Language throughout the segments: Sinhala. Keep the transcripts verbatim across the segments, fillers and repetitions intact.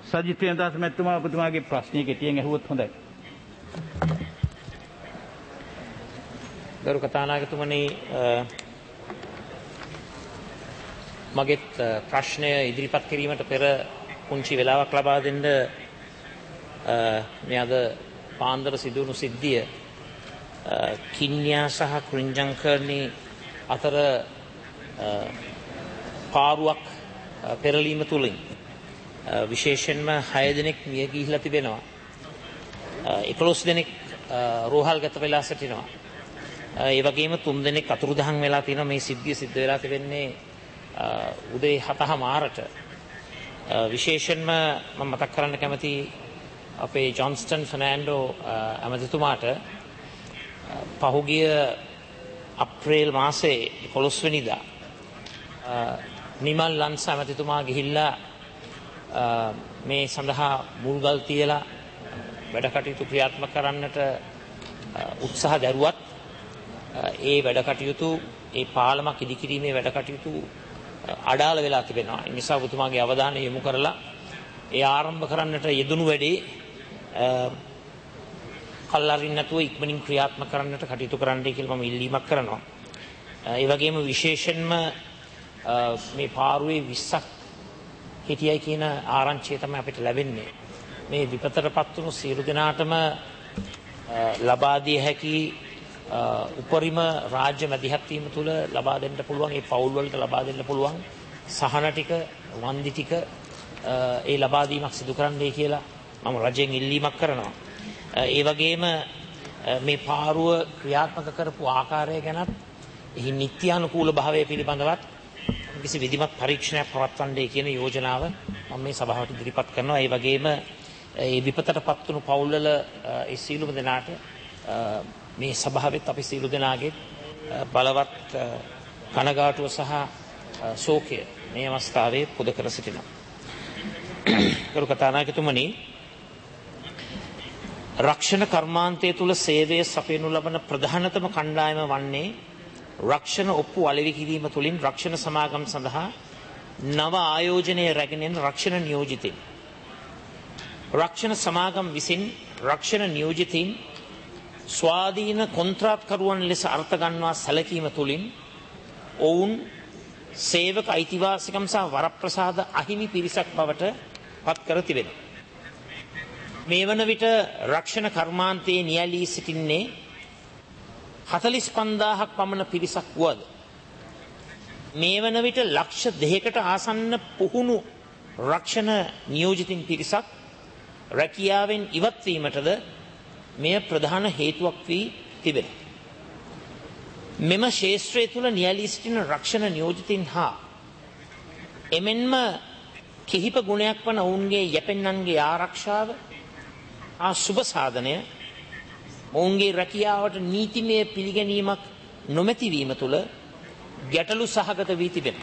සජිත් ප්‍රේමදාස මැතිතුමා ඔබතුමාගේ ප්‍රශ්නය කෙටියෙන් අහුවොත් හොඳයි. ගරු කතානායකතුමනි, මගේත් ප්‍රශ්නය ඉදිරිපත් කිරීමට පෙර පුංචි වෙලාවක් ලබා දෙන්න මේ අද පාන්දර සිදුවුණු සිද්ධිය කින්යා සහ කුරින්ජංකර්ණි අතර පාරුවක් පෙරලීම තුලින් විශේෂයෙන්ම හය දෙනෙක් මිය ගිහිලා තිබෙනවා. එකොළොස් දෙනෙක් රෝහල්ගත වෙලා සිටිනවා. ඒ වගේම තුන් දෙනෙක් අතුරුදහන් වෙලා තියෙනවා. මේ සිද්ධිය සිද්ධ වෙලා තිබෙන්නේ උදේ හතමාරට. විශේෂයෙන්ම මම මතක් කරන්න කැමති අපේ ජොන්ස්ටන් ෆර්නෑන්ඩෝ ඇමතිතුමාට පහුගිය අප්‍රේල් මාසයේ එකොළොස් වෙනිදා නිමල් ලන්ස ඇමතිතුමා ගිහිල්ලා මේ සඳහා මුල්ගල් තියලා වැඩ කටයුතු ක්‍රියාත්මක කරන්නට උත්සාහ දැරුවත් ඒ වැඩ කටයුතු ඒ පාලමක් ඉදිකිරීමේ වැඩ කටයුතු අඩාල වෙලා තිබෙනවා. ඒ නිසා ඔබතුමාගේ අවධානය යොමු කරලා ඒ ආරම්භ කරන්නට යෙදුණු වැඩේ කල්ලාරින් නැතුව ඉක්මනින් ක්‍රියාත්මක කරන්නට කටයුතු කරන්නයි කියලා මම ඉල්ලීමක් කරනවා. ඒ වගේම විශේෂයෙන්ම මේ පාරුවේ විස්සක් හිටියයි කියන ආරංචිය තමයි අපිට ලැබෙන්නේ. මේ විපතටපත් වුණු සියලු දෙනාටම ලබා දිය හැකි උපරිම රාජ්‍ය මැදිහත් වීම තුළ ලබා දෙන්න පුළුවන්, ඒ පවුල් වලට ලබා දෙන්න පුළුවන් සහන ටික, වන්දි ටික ඒ ලබා දීමක් සිදු කරන්නයි කියලා මම රජයෙන් ඉල්ලීමක් කරනවා. ඒ වගේම මේ පාරුව ක්‍රියාත්මක කරපු ආකාරය ගැනත් එහි නිත්‍යානුකූල භාවය පිළිබඳවත් කිසි විධිමත් පරීක්ෂණයක් පවත්වන්නයි කියන යෝජනාව මම මේ සභාවට ඉදිරිපත් කරනවා. ඒ වගේම ඒ විපතටපත් වුණු පවුල් වල ඒ සීලුම දෙනාට මේ සභාවෙත් අපි සීලු දෙනාගේ බලවත් කනගාටුව සහ ශෝකය මේ අවස්ථාවේ පුද කර සිටිනවා. ගරු කතානායකතුමනි, රක්ෂණ කර්මාන්තය තුළ සේවය සපයනු ලබන ප්‍රධානතම කණ්ඩායම වන්නේ රක්ෂණ ඔප්පු අලෙවි කිරීම තුළින් රක්ෂණ සමාගම් සඳහා නව ආයෝජනය රැගෙන එන රක්ෂණ නියෝජිතයින්. රක්ෂණ සමාගම් විසින් රක්ෂණ නියෝජිතයින් ස්වාධීන කොන්ත්‍රාත්කරුවන් ලෙස අර්ථ ගන්වා සැලකීම තුළින් ඔවුන් සේවක අයිතිවාසිකම් සහ වරප්‍රසාද අහිමි පිරිසක් බවට පත් කර තිබෙනවා. මේ වන විට රක්ෂණ කර්මාන්තයේ නියැලී සිටින්නේ හතළිස් පන්දාහක් පමණ පිරිසක් වුවද මේ වන විට ලක්ෂ දෙකකට ආසන්න පුහුණු රක්ෂණ නියෝජිතින් පිරිසක් රැකියාවෙන් ඉවත් වීමටද මෙය ප්‍රධාන හේතුවක් වී තිබෙනවා. මෙම ශේෂ්ත්‍රය තුළ නියැලී සිටින රක්ෂණ නියෝජිතින් හා එමෙන්ම කිහිප ගුණයක් වන ඔවුන්ගේ යැපෙන්නන්ගේ ආරක්ෂාව ආ සුභ සාධනය ඔවුන්ගේ රැකියාවට නීතිමය පිළිගැනීමක් නොමැතිවීම තුළ ගැටලු සහගත වී තිබෙනවා.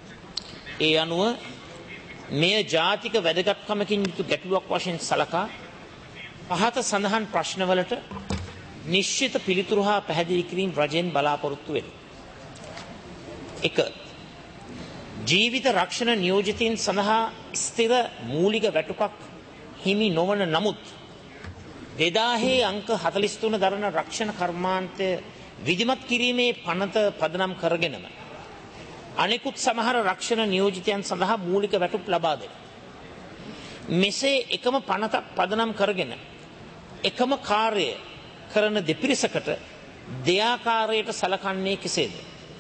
ඒ අනුව මෙය ජාතික වැදගත්කමකින් යුතු ගැටලුවක් වශයෙන් සලකා පහත සඳහන් ප්‍රශ්නවලට නිශ්චිත පිළිතුරු හා පැහැදිලි කිරීම රජයෙන් බලාපොරොත්තු වෙනවා. එක. ජීවිත රක්ෂණ නියෝජිතයින් සඳහා ස්ථිර මූලික වැටුපක් හිමි නොවන නමුත් දෙදාහේ අංක හතළිස් තුන දරන රක්ෂණ කර්මාන්තය විධිමත් කිරීමේ පනත පදනම් කරගෙනම අනෙකුත් සමහර රක්ෂණ නියෝජිතයන් සඳහා මූලික වැටුප් ලබා දෙන. මෙසේ එකම පනතක් පදනම් කරගෙන එකම කාර්ය කරන දෙපිරිසකට දෙයාකාරයට සලකන්නේ කෙසේද?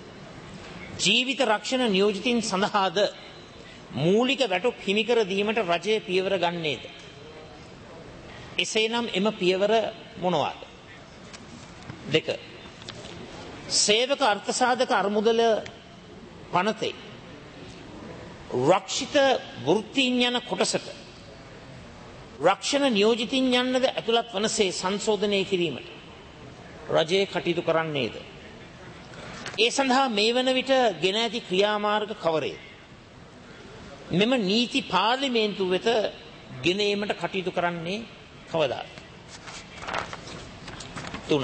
ජීවිත රක්ෂණ නියෝජිතින් සඳහාද මූලික වැටුප් හිමිකර දීමට රජය පියවර ගන්නේද? එසේනම් එම පියවර මොනවාද? දෙක. සේවක අර්ථසාධක අරමුදල පනතේ රක්ෂිත වෘත්තීන් යන කොටසට රක්ෂණ නියෝජිතින් යන්නද ඇතුළත් වනසේ සංශෝධනය කිරීමට රජය කටයුතු කරන්නේද? ඒ සඳහා මේ වන විට ගෙන ඇති ක්‍රියාමාර්ග කවරේද? මෙම නීති පාර්ලිමේන්තුව වෙත ගෙන ඒමට කටයුතු කරන්නේ කවදාද? තුන.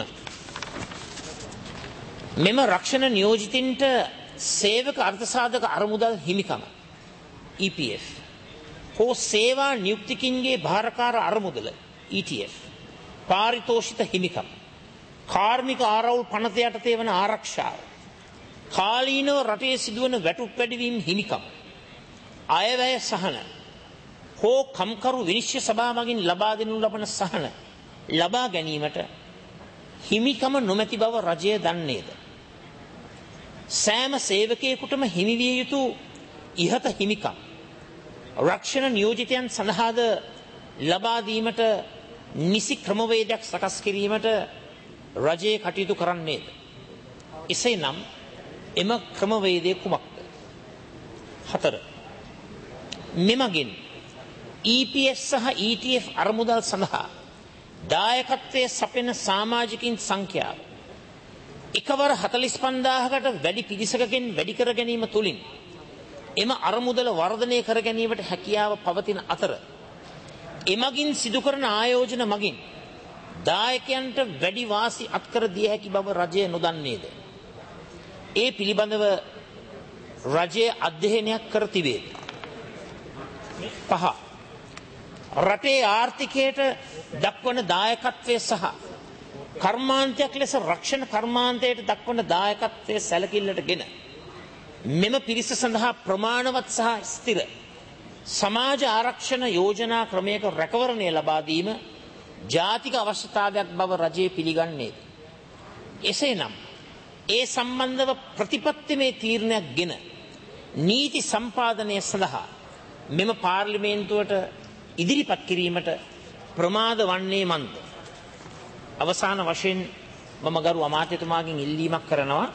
මෙම රක්ෂණ නියෝජිතින්ට සේවක අර්ථසාධක අරමුදල් හිමිකම E P F හෝ සේවා නියුක්තිකින්ගේ භාරකාර අරමුදල E T F පාරිතෝෂිත හිමිකම් කාර්මික ආරවුල් පනත යටතේ වන ආරක්ෂාව කාලීනව රටේ සිදුවන වැටුප් වැඩිවීම හිමිකම් අයවැය සහන හෝ කම්කරු විනිශ්චය සභාව මගින් ලබා දෙනු ලබන සහන ලබා ගැනීමට හිමිකම නොමැති බව රජය දන්නේද? සෑම සේවකයෙකුටම හිමි විය යුතු ඉහත හිමිකම් රක්ෂණ නියෝජිතයන් සඳහාද ලබා දීමට නිසි ක්‍රමවේදයක් සකස් කිරීමට රජය කටයුතු කරන්නේද? එසේනම් එම ක්‍රමවේදය කුමක්ද? හතර. මෙමගින් E P S සහ E T F අරමුදල් සඳහා දායකත්වයේ සපෙන සමාජිකින් සංඛ්‍යාව එකවර හතළිස් පන්දාහකට වැඩි පිරිසකකින් වැඩි කර ගැනීම තුළින් එම අරමුදල වර්ධනය කර ගැනීමට හැකියාව පවතින අතර එමගින් සිදු කරන ආයෝජන මගින් දායකයන්ට වැඩි වාසි අත්කර දිය හැකි බව රජය නොදන්නේද? ඒ පිළිබඳව රජය අධ්‍යයනයක් කර තිබේද? පහ. රටේ ආර්ථිකයට දක්වන දායකත්වය සහ කර්මාන්තයක් ලෙස රක්ෂණ කර්මාන්තයට දක්වන දායකත්වය සැලකිල්ලටගෙන මෙම පිරිස සඳහා ප්‍රමාණවත් සහ ස්ථිර සමාජ ආරක්ෂණ යෝජනා ක්‍රමයක රැකවරණය ලබා දීම ජාතික අවශ්‍යතාවයක් බව රජය පිළිගන්නේද? එසේනම් ඒ සම්බන්ධව ප්‍රතිපත්තිමය තීරණයක් ගෙන නීති සම්පාදනය සඳහා මෙම පාර්ලිමේන්තුවට ඉදිරිපත් කිරීමට ප්‍රමාද වන්නේ මන්ද? අවසාන වශයෙන් මම ගරු අමාත්‍යතුමාගෙන් ඉල්ලීමක් කරනවා.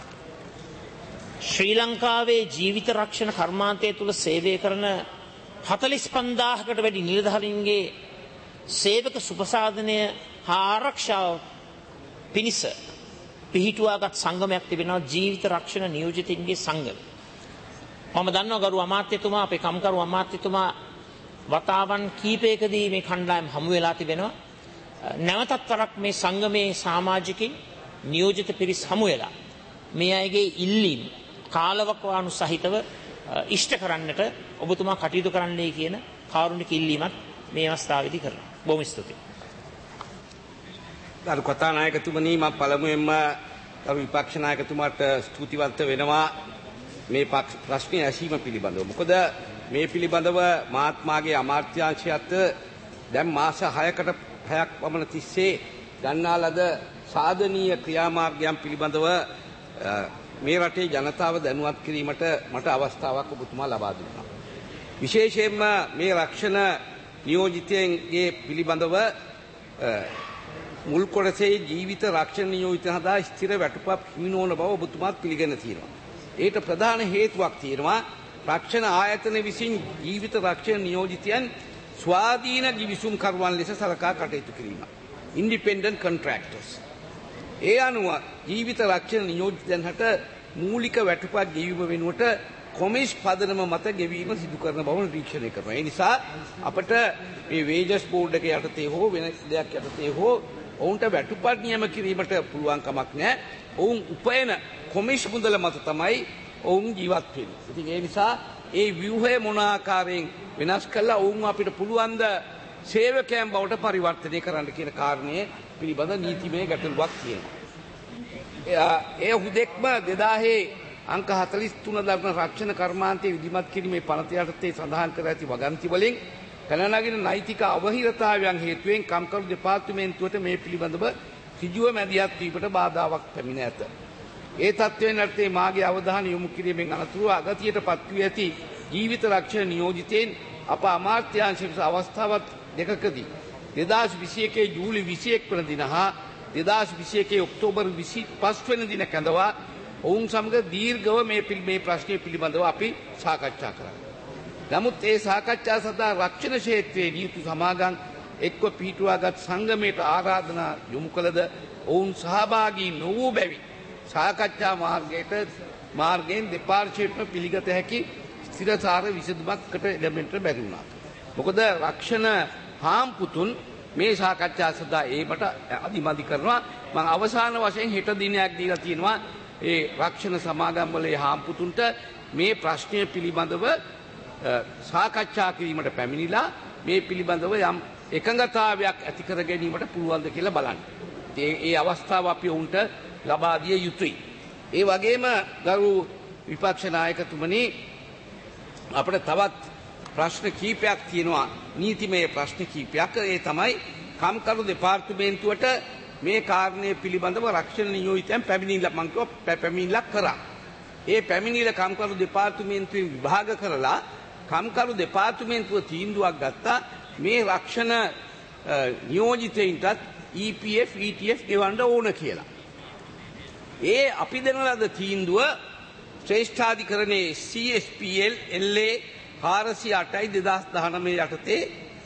ශ්‍රී ලංකාවේ ජීවිත රක්ෂණ කර්මාන්තය තුළ සේවය කරන හතළිස් පන්දාහකට වැඩි නිලධාරීන්ගේ සේවක සුපසාධනය හා ආරක්ෂාව පිණිස පිහිටුවාගත් සංගමයක් තිබෙනවා, ජීවිත රක්ෂණ නියෝජිතින්ගේ සංගම. මම දන්නවා ගරු අමාත්‍යතුමා, අපේ කම්කරු අමාත්‍යතුමා වතාවන් කීපයකදී මේ කණ්ඩායම හමු වෙලා තිබෙනවා. නැවතත් වරක් මේ සංගමේ සමාජිකින් නියෝජිත පිරිස් හමු වෙලා මේ අයගේ ඉල්ලීම් කාලවකවානු සහිතව ඉෂ්ට කරන්නට ඔබතුමා කටයුතු කරන්නයි කියන කාරුණික ඉල්ලීමක් මේ අවස්ථාවේදී කරනවා. බොහොම ස්තුතියි. ගරු කතානායකතුමනි, මම පළමුවෙන්ම ගරු විපක්ෂ නායකතුමාට ස්තුතිවන්ත වෙනවා මේ ප්‍රශ්නේ ඇසීම පිළිබඳව. මොකද මේ පිළිබඳව මහත්මාගේ අමාත්‍යාංශයත් දැන් මාස හයකට හයක් පමණ තිස්සේ ගන්නා ලද සාධනීය ක්‍රියාමාර්ගයන් පිළිබඳව මේ රටේ ජනතාව දැනුවත් කිරීමට මට අවස්ථාවක් ඔබතුමා ලබා දුන්නා. විශේෂයෙන්ම මේ රක්ෂණ නියෝජිතයන්ගේ පිළිබඳව මුල් කොටසේ ජීවිත රක්ෂණ නියෝජිත හදා ස්ථිර වැටුපක් හිමි නොවන බව ඔබතුමාත් පිළිගෙන තියෙනවා. ඒට ප්‍රධාන හේතුවක් තියෙනවා රක්ෂණ ආයතන විසින් ජීවිත රක්ෂණ නියෝජිතයන් ස්වාධීන ගිවිසුම් කරුවන් ලෙස සලකා කටයුතු කිරීම. ඉන්ඩිපෙන්ඩන්ට් කොන්ට්‍රැක්ටර්ස්. ඒ අනුව ජීවිත රක්ෂණ නියෝජිතයන් හට මූලික වැටුපක් ගෙවීම වෙනුවට කොමිස් පදනම මත ගෙවීම සිදු කරන බව නිරීක්ෂණය කරනවා. ඒ නිසා අපට මේ වේජස් බෝඩ් එක යටතේ හෝ වෙන දෙයක් යටතේ හෝ ඔවුන්ට වැටුපක් නියම කිරීමට පුළුවන් කමක් නැහැ. ඔවුන් උපයන කොමිස් මුදල මත තමයි ඔවුන් ජීවත් වෙන්නේ. ඉතින් ඒ නිසා ඒ ව්‍යුහය මොන ආකාරයෙන් වෙනස් කළා ඔවුන් අපිට පුළුවන් ද සේවකයන් බවට පරිවර්තනය කරන්න කියන කාරණය පිළිබඳ නීතිමය ගැටලුවක් තියෙනවා. ඒ හුදෙක්ම දෙදාහේ අංක හතළිස් තුන දක්වන රක්ෂණ කර්මාන්තයේ විධිමත් කිරීමේ පනත යටතේ සඳහන් කර ඇති වගන්ති වලින් පැනනගින නෛතික අවහිරතාවයන් හේතුවෙන් කම්කරු දෙපාර්තමේන්තුවට මේ පිළිබඳව ඍජුව මැදිහත් වීමට බාධාවක් පැමිණ ඇත. ඒ තත්ත්වයෙන් අර්ථයේ මාගේ අවධානය යොමු කිරීමෙන් අනතුරුව අගතියට පත්වී ඇති ජීවිත රක්ෂණ නියෝජිතයින් අප අමාත්‍යාංශයට අවස්ථාවක් දෙකකදී දෙදාස් විසි එකේ ජූලි විසි එක් වන දින හා දෙදාස් විසි එකේ ඔක්තෝබර් විසි පහ වෙන දින කැඳවා ඔවුන් සමග දීර්ඝව මේ මේ ප්‍රශ්නය පිළිබඳව අපි සාකච්ඡා කරා. නමුත් ඒ සාකච්ඡා සඳහා රක්ෂණ ක්ෂේත්‍රයේ නීති සමාගම් එක්ව පිහිටුවාගත් සංගමයට ආරාධනා යොමු කළද ඔවුන් සහභාගී නොවූ බැවින් සාකච්ඡා මාර්ගයට මාර්ගයෙන් දෙපාර්ශ්වයටම පිළිගත හැකි ස්ථිරසාර විසඳුමකට ලැබෙන්නට බැරි වුණා. මොකද රක්ෂණ හාම්පුතුන් මේ සාකච්ඡා සඳහා ඒකට අදිමදි කරනවා. මම අවසාන වශයෙන් හෙට දිනයක් දීලා තියෙනවා ඒ රක්ෂණ සමාගම් වල හාම්පුතුන්ට මේ ප්‍රශ්නය පිළිබඳව සාකච්ඡා කිරීමට පැමිණිලා මේ පිළිබඳව යම් එකඟතාවයක් ඇති කර ගැනීමට පුළුවන්ද කියලා බලන්න. ඒ ඒ අවස්ථාව අපි උන්ට ලබා දිය යුතුයි. ඒ වගේම ගරු විපක්ෂ නායකතුමනි අපිට තවත් ප්‍රශ්න කීපයක් තියෙනවා, නීතිමය ප්‍රශ්න කීපයක්. ඒ තමයි කම්කරු දෙපාර්තමේන්තුවට මේ කාරණය පිළිබඳව රක්ෂණ නියෝජිතයන් පැමිණිල්ලක් මං කිව්වා පැමිණිල්ලක් කරා. ඒ පැමිණිල්ල කම්කරු දෙපාර්තමේන්තුවෙන් විභාග කරලා කම්කරු දෙපාර්තමේන්තුව තීන්දුවක් ගත්තා මේ රක්ෂණ නියෝජිතයින්ටත් E P F E T F ගෙවන්න ඕන කියලා. ඒ අපි දෙන ලද තීන්දුව ශ්‍රේෂ්ඨාධිකරණයේ C S P L L A හාරසිය අටයි දෙදහස් දහනවය යටතේ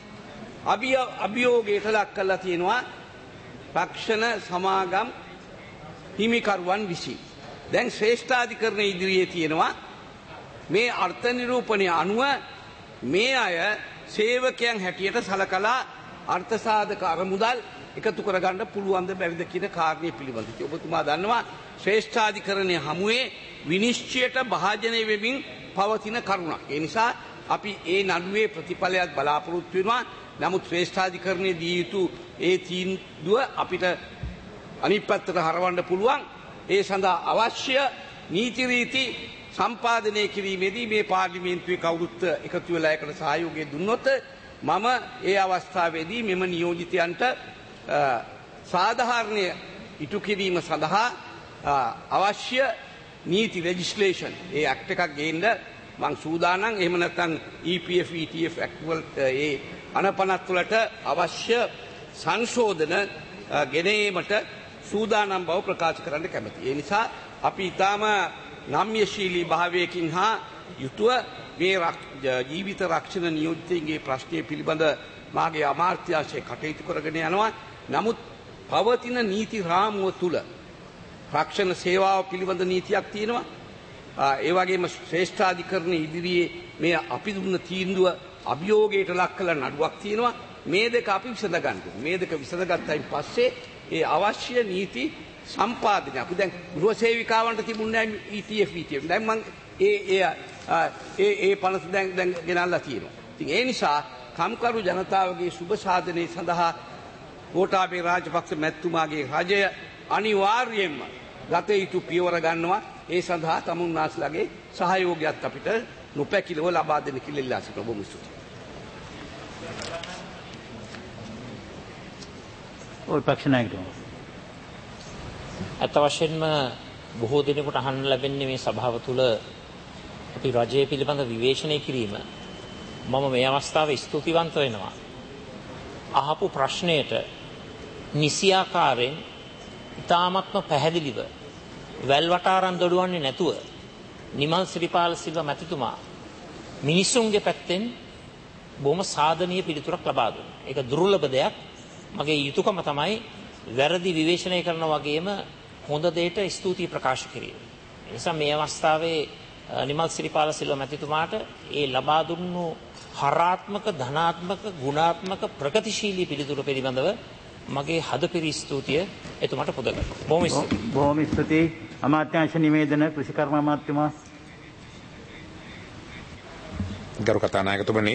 අභියෝගයට ලක් කරලා තියෙනවා රක්ෂණ සමාගම් හිමිකරුවන් විසින්. දැන් ශ්‍රේෂ්ඨාධිකරණය ඉදිරියේ තියෙනවා මේ අර්ථ නිරූපණය අනුව මේ අය සේවකයන් හැටියට සලකලා අර්ථ සාධක අරමුදල් එකතු කරගන්න පුළුවන්ද බැරිද කියන කාරණය පිළිබඳව. ඔබතුමා දන්නවා ශ්‍රේෂ්ඨාධිකරණය හමුවේ විනිශ්චයට භාජනය වෙමින් පවතින කරුණක්. ඒ නිසා අපි ඒ නඩුවේ ප්‍රතිඵලයක් බලාපොරොත්තු වෙනවා. නමුත් ශ්‍රේෂ්ඨාධිකරණයේ දී යුතු ඒ තීන්දුව අපිට අනිත් පැත්තට හරවන්න පුළුවන්. ඒ සඳහා අවශ්‍ය නීති රීති සම්පාදනය කිරීමේදී මේ පාර්ලිමේන්තුවේ කවුරුත් එකතු වෙලා ඒකට සහයෝගය දුන්නොත් මම ඒ අවස්ථාවේදී මෙම නියෝජිතයන්ට සාධාරණය ඉටු කිරීම සඳහා අවශ්‍ය නීති ලෙජිස්ලේෂන් ඒ ඇක්ට් එකක් ගේන්න මං සූදානම්. එහෙම නැත්නම් E P F E T F act වලට ඒ අනපනත් වලට අවශ්‍ය සංශෝධන ගෙනීමට සූදානම් බව ප්‍රකාශ කරන්න කැමැතියි. ඒ නිසා අපි ඊටාම නම්‍යශීලී භාවයකින් හා යුතුව මේ ජීවිත රක්ෂණ නියෝජිතයින්ගේ ප්‍රශ්නය පිළිබඳ මාගේ අමාත්‍යාංශය කටයුතු කරගෙන යනවා. නමුත් පවතින නීති රාමුව තුල රක්ෂණ සේවාව පිළිබඳ නීතියක් තියෙනවා. ඒ වගේම ශ්‍රේෂ්ඨාධිකරණ ඉදිරියේ මේ අපි දුන්න තීන්දුව අභියෝගයට ලක් කළ නඩුවක් තියෙනවා. මේ දෙක අපි විසඳ ගන්න ඕනේ. මේ දෙක විසඳගත්තයින් පස්සේ ඒ අවශ්‍ය නීති සම්පාදනය අපි දැන් ගෘහ සේවිකාවන්ට තිබුණේ E T F E T F. දැන් මම ඒ ඒ ඒ ඒ පනත දැන් දැන් ගෙනල්ලා තියෙනවා. ඉතින් ඒ නිසා කම්කරු ජනතාවගේ සුබ සාධනයේ සඳහා ගෝඨාභය රාජපක්ෂ මැතිතුමාගේ රජය අනිවාර්යයෙන්ම ගත යුතු පියවර ගන්නවා. ඒ සඳහා තමුන්නාස්ලාගේ සහයෝගයත් අපිට නොපැකිලව ලබා දෙන්න කියලා ඉල්ලා සිටිනවා. බොහොම ස්තුතියි. ඔය පක්ෂ නායකතුමා. අත වශයෙන්ම බොහෝ දිනකට අහන්න ලැබෙන්නේ මේ සභාව තුළ අපි රජය පිළිබඳ විවේචනය කිරීම. මම මේ අවස්ථාවේ ස්තුතිවන්ත වෙනවා. අහපු ප්‍රශ්නයට නිසියාකාරයෙන් ඉතාමත්ම පැහැදිලිව වැල්වටාරම් දොඩවන්නේ නැතුව නිමල් සිරිපාල සිල්වා මැතිතුමා මිනිසුන්ගේ පැත්තෙන් බොහොම සාධනීය පිළිතුරක් ලබා දුන්නා. ඒක දුර්ලභ දෙයක්. මගේ යුතුයකම තමයි වැරදි විවේචනය කරන වගේම හොඳ දෙයට ස්තුතියි ප්‍රකාශ කිරීම. ඒ නිසා මේ අවස්ථාවේ නිමල් සිරිපාල සිල්වා මැතිතුමාට ඒ ලබා දුන්නු හරාත්මක ධනාත්මක ගුණාත්මක ප්‍රගතිශීලී පිළිතුර පිළිබඳව මගේ හදපිරි ස්තුතිය එතුමාට පුද කරනවා. බොහොම ස්තුතියි. බොහොම ස්තුතියි. අමාත්‍යාංශ නිවේදන කෘෂිකර්ම අමාත්‍යතුමා. ගරු කතානායකතුමනි,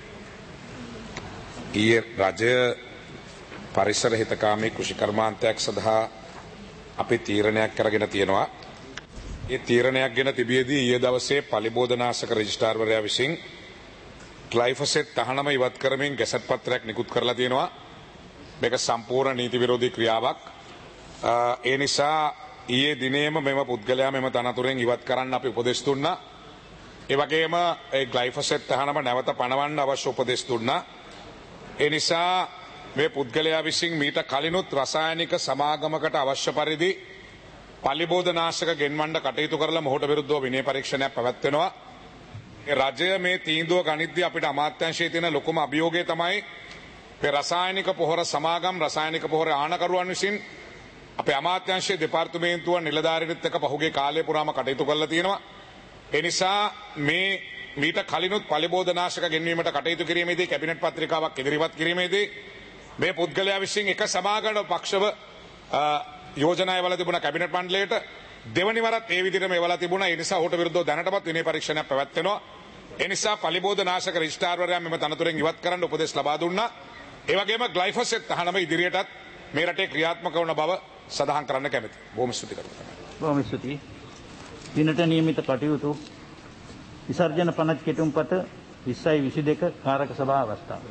ඊයේ රජය පරිසර හිතකාමී කෘෂිකර්මාන්තයක් සඳහා අපි තීරණයක් කරගෙන තියෙනවා. ඒ තීරණයක් ගැන තිබියදී ඊයේ දවසේ පලිබෝධනාශක රෙජිස්ට්‍රාර්වරයා විසින් ග්ලයිෆොසෙට් තහනම ඉවත් කරමින් ගැසට් පත්‍රයක් නිකුත් කරලා තියෙනවා. මේක සම්පූර්ණ නීති විරෝධී ක්‍රියාවක්. ඒ නිසා ඊයේ දිනේම මෙම පුද්ගලයා මෙම තනතුරෙන් ඉවත් කරන්න අපි උපදෙස් දුන්නා. ඒ වගේම ඒ ග්ලයිෆොසෙට් තහනම නැවත පනවන්න අවශ්‍ය උපදෙස් දුන්නා. ඒ නිසා මේ පුද්ගලයා විසින් මීට කලිනුත් රසායනික සමාගමකට අවශ්‍ය පරිදි පලිබෝධනාශක ගෙන්වන්න කටයුතු කරලා මොහොත විරුද්ධව විනය පරීක්ෂණයක් පැවැත්වෙනවා. ඒ රජය මේ තීන්දුව ගනිද්දී අපිට අමාත්‍යාංශයේ තියෙන ලොකුම අභියෝගය තමයි මේ රසායනික පොහොර සමාගම් රසායනික පොහොර ආනකරුවන් විසින් අපේ අමාත්‍යාංශයේ දෙපාර්තමේන්තුව නිලධාරීන්ත් එක්ක පහුගිය කාලය පුරාම කටයුතු කරලා තියෙනවා. ඒ නිසා මේ මීට කලිනුත් පලිබෝධනාශක ගෙන්වීමට කටයුතු කිරීමේදී කැබිනට් පත්‍රිකාවක් ඉදිරිපත් කිරීමේදී මේ පුද්ගලයා විසින් එක සමාගම පක්ෂව යෝජනා එවලා තිබුණා කැබිනට් මණ්ඩලයට. දෙවනි වරත් ඒ විදිහටම එවලා තිබුණා. ඒ නිසා ඔහුට විරුද්ධව දැනටමත් විනය පරීක්ෂණයක් පැවැත්වෙනවා. ඒ නිසා පලිබෝධනාශක රෙජිස්ට්‍රාර්වරයා මෙම තනතුරෙන් ඉවත් කරන්න උපදෙස් ලබා දුන්නා. ඒ වගේම ග්ලයිෆොසෙට් තහනම ඉදිරියටත් මේ රටේ ක්‍රියාත්මක වන බව සඳහන් කරන්න කැමැති. බොහොම ස්තුති කරනවා. බොහොම ස්තුතියි. දිනට නියමිත කටයුතු විසර්ජන පනත් කෙටුම්පත විස්සයි විසිදෙක කාරක සභා අවස්ථාව.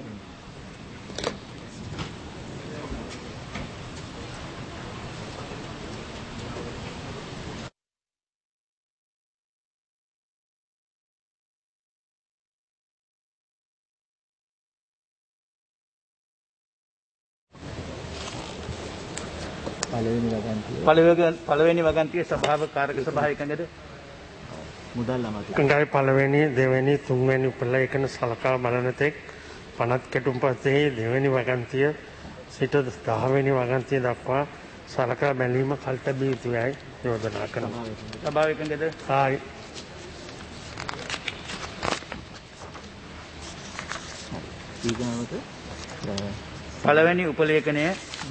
පළවෙනි වගන්තියේ සභාව කාරක සභාව එකඟද? මුදල් අමාත්‍ය. එකඟයි. පළවෙනි දෙවෙනි තුන්වෙනි උපලේඛන සලකා බලන තෙක් පනත් කෙටුම්පතේ දෙවෙනි වගන්තිය සිට දහවෙනි වගන්තිය දක්වා සලකා බැලීම කල්තැබිය යුතුයයි යෝජනා කරනවා. සභාව එකඟද? ආයි පළවෙනි උපලේඛනය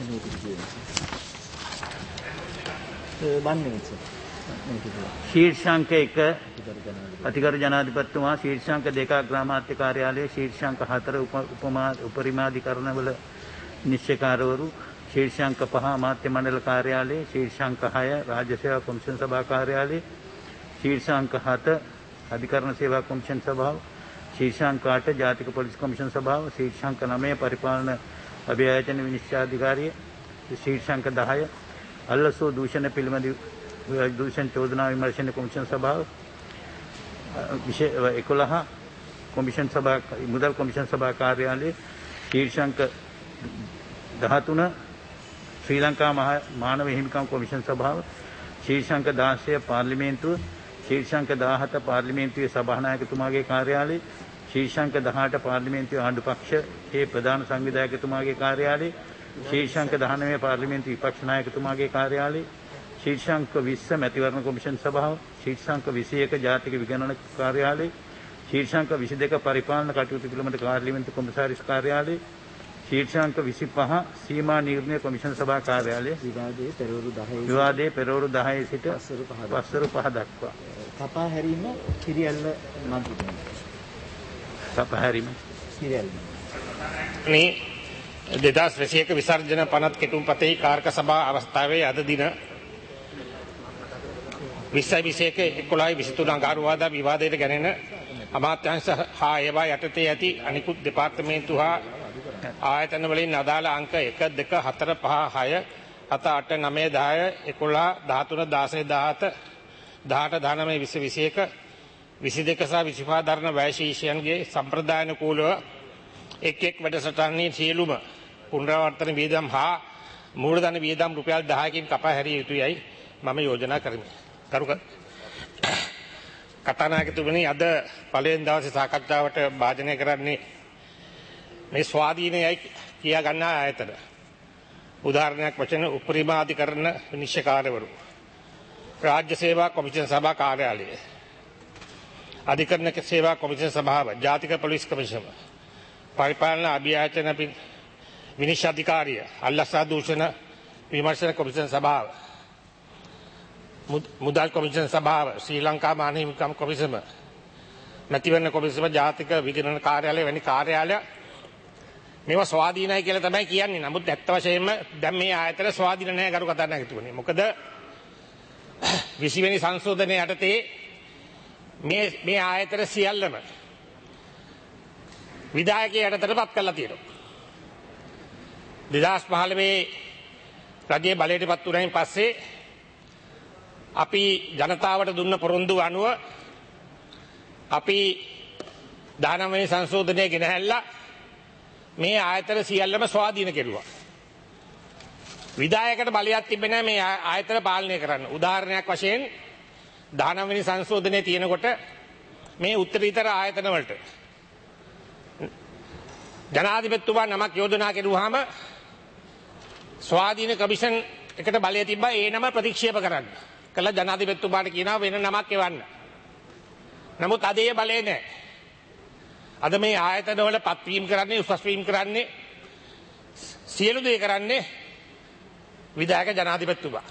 ශීර්ෂාංක එක අතිගරු ජනාධිපතිතුමා ශීර්ෂාංක දෙක ග්‍රාමාත්‍ය කාර්යාලයේ ශීර්ෂාංක හතර උපමා උපරිමාධිකරණවල නිශ්චයකාරවරු ශීර්ෂාංක පහ අමාත්‍ය මණ්ඩල කාර්යාලයේ ශීර්ෂාංක හය රාජ්‍ය සේවා කොමිෂන් සභා කාර්යාලයේ ශීර්ෂාංක හත අධිකරණ සේවා කොමිෂන් සභාව ශීර්ෂාංක අට ජාතික පොලිස් කොමිෂන් සභාව ශීර්ෂාංක නවය පරිපාලන අභියාචන විනිශ්චයාධිකාරිය ශීර්ෂාංක දහය අල්ලසෝ දූෂණ පිළිබඳ දූෂණ චෝදනා විමර්ශන කොමිෂන් සභාව එකොළහ කොමිෂන් සභා මුදල් කොමිෂන් සභා කාර්යාලයේ ශීර්ෂාංක දහතුන ශ්‍රී ලංකා මානව හිමිකම් කොමිෂන් සභාව ශීර්ෂාංක දාසය පාර්ලිමේන්තුව ශීර්ෂාංක දාහත පාර්ලිමේන්තුවේ සභානායකතුමාගේ කාර්යාලය ශීර්ෂාංක දහඅට පාර්ලිමේන්තුවේ ආණ්ඩු පක්ෂයේ ප්‍රධාන සංවිධායකතුමාගේ කාර්යාලය ශීර්ෂාංක දහනවය පාර්ලිමේන්තු විපක්ෂ නායකතුමාගේ කාර්යාලය ශීර්ෂාංක විස්ස මැතිවරණ කොමිෂන් සභාව ශීර්ෂාංක විසියක ජාතික විගණන කාර්යාලය ශීර්ෂාංක විසිදෙක පරිපාලන කටයුතු පිළිබඳ පාර්ලිමේන්තු කොමසාරිස් කාර්යාලය ශීර්ෂාංක විසිපහ සීමා නිර්ණය කොමිෂන් සභා කාර්යාලය විවාදයේ පෙරවරු දහය විවාදයේ පෙරවරු දහය සිට පස්වරු පහ දක්වා කපා හැරීම කිරියල්ල මන්ත්‍රීතුමනි කපා හැරීම කිරියල්ල මේ දෙදස් විසියක විසර්ජන පනත් කෙටුම්පතේ කාරක සභා අවස්ථාවේ අද දින විස්සයි විසියක එකොළහයි විසිතුන අඟහරුවාදා විවාදයට ගැනෙන අමාත්‍යාංශ හා ඒවා යටතේ ඇති අනිකුත් දෙපාර්තමේන්තු හා ආයතන වලින් අදාළ අංක එක දෙක හතර පහ හය හත අට නවය දහය එකොළහ දහතුන දාසය දහහත දහඅට දහනවය විස්ස විසියක විසිදෙක සහ විසිපහ දරන වැය ශීර්ෂයන්ගේ සම්ප්‍රදායනුකූලව එක් එක් වැඩසටහනේ සියලුම පුනරාවර්තන වියදම් හා මූලධන වියදම් රුපියල් දහයකින් කපා හැරිය යුතුයයි මම යෝජනා කරමි. කරුක කතානායකතුමනි අද පළවෙනි දවසේ සාකච්ඡාවට භාජනය කරන්නේ මේ ස්වාධීනයයි කියා ගන්නා ආයතන. උදාහරණයක් වශයෙන් උපරිමාධිකරණ විනිශ්චයකාරවරු රාජ්‍ය සේවා කොමිෂන් සභා කාර්යාලය අධිකරණ සේවා කොමිෂන් සභාව ජාතික පොලිස් කොමිෂම පරිපාලන අභියාචන විනිශ්චය අධිකාරිය අල්ලසා දූෂණ විමර්ශන කොමිෂන් සභාව මුදල් කොමිෂන් සභාව ශ්‍රී ලංකා මානව හිමිකම් කොමිසම මැතිවරණ කොමිසම ජාතික විගණන කාර්යාලය වැනි කාර්යාලය මේවා ස්වාධීනයි කියලා තමයි කියන්නේ. නමුත් ඇත්ත වශයෙන්ම දැන් මේ ආයතන ස්වාධීන නැහැ කරු කතානායකතුමනි. මොකද විසි වෙනි සංශෝධනයේ යටතේ මේ මේ ආයතන සියල්ලම විධායකයේ යටතටපත් කරලා තියෙනවා. දෙදහස් පහළොවේ රජයේ බලයට පත් වුණායින් පස්සේ අපි ජනතාවට දුන්න පොරොන්දු අනුව අපි දහනවය වෙනි සංශෝධනය ගෙනහැල්ලා මේ ආයතන සියල්ලම ස්වාධීන කෙරුවා. විධායකට බලයක් තිබෙන්නේ නැහැ මේ ආයතන පාලනය කරන්න. උදාහරණයක් වශයෙන් දහනවය වෙනි සංශෝධනයේ තියෙනකොට මේ උත්තරීතර ආයතන වලට ජනාධිපතිතුමා නමක් යෝජනා කෙරුවාම ස්වාධීන කමිෂන් එකට බලය තිබ්බා ඒ නම ප්‍රතික්ෂේප කරන්න. කළා ජනාධිපතිතුමාට කියනවා වෙන නමක් එවන්න. නමුත් අද ඒ බලය නැහැ. අද මේ ආයතන වල පත්වීම් කරන්නේ උසස් වීම් කරන්නේ සියලු දේ කරන්නේ විධායක ජනාධිපතිතුමා.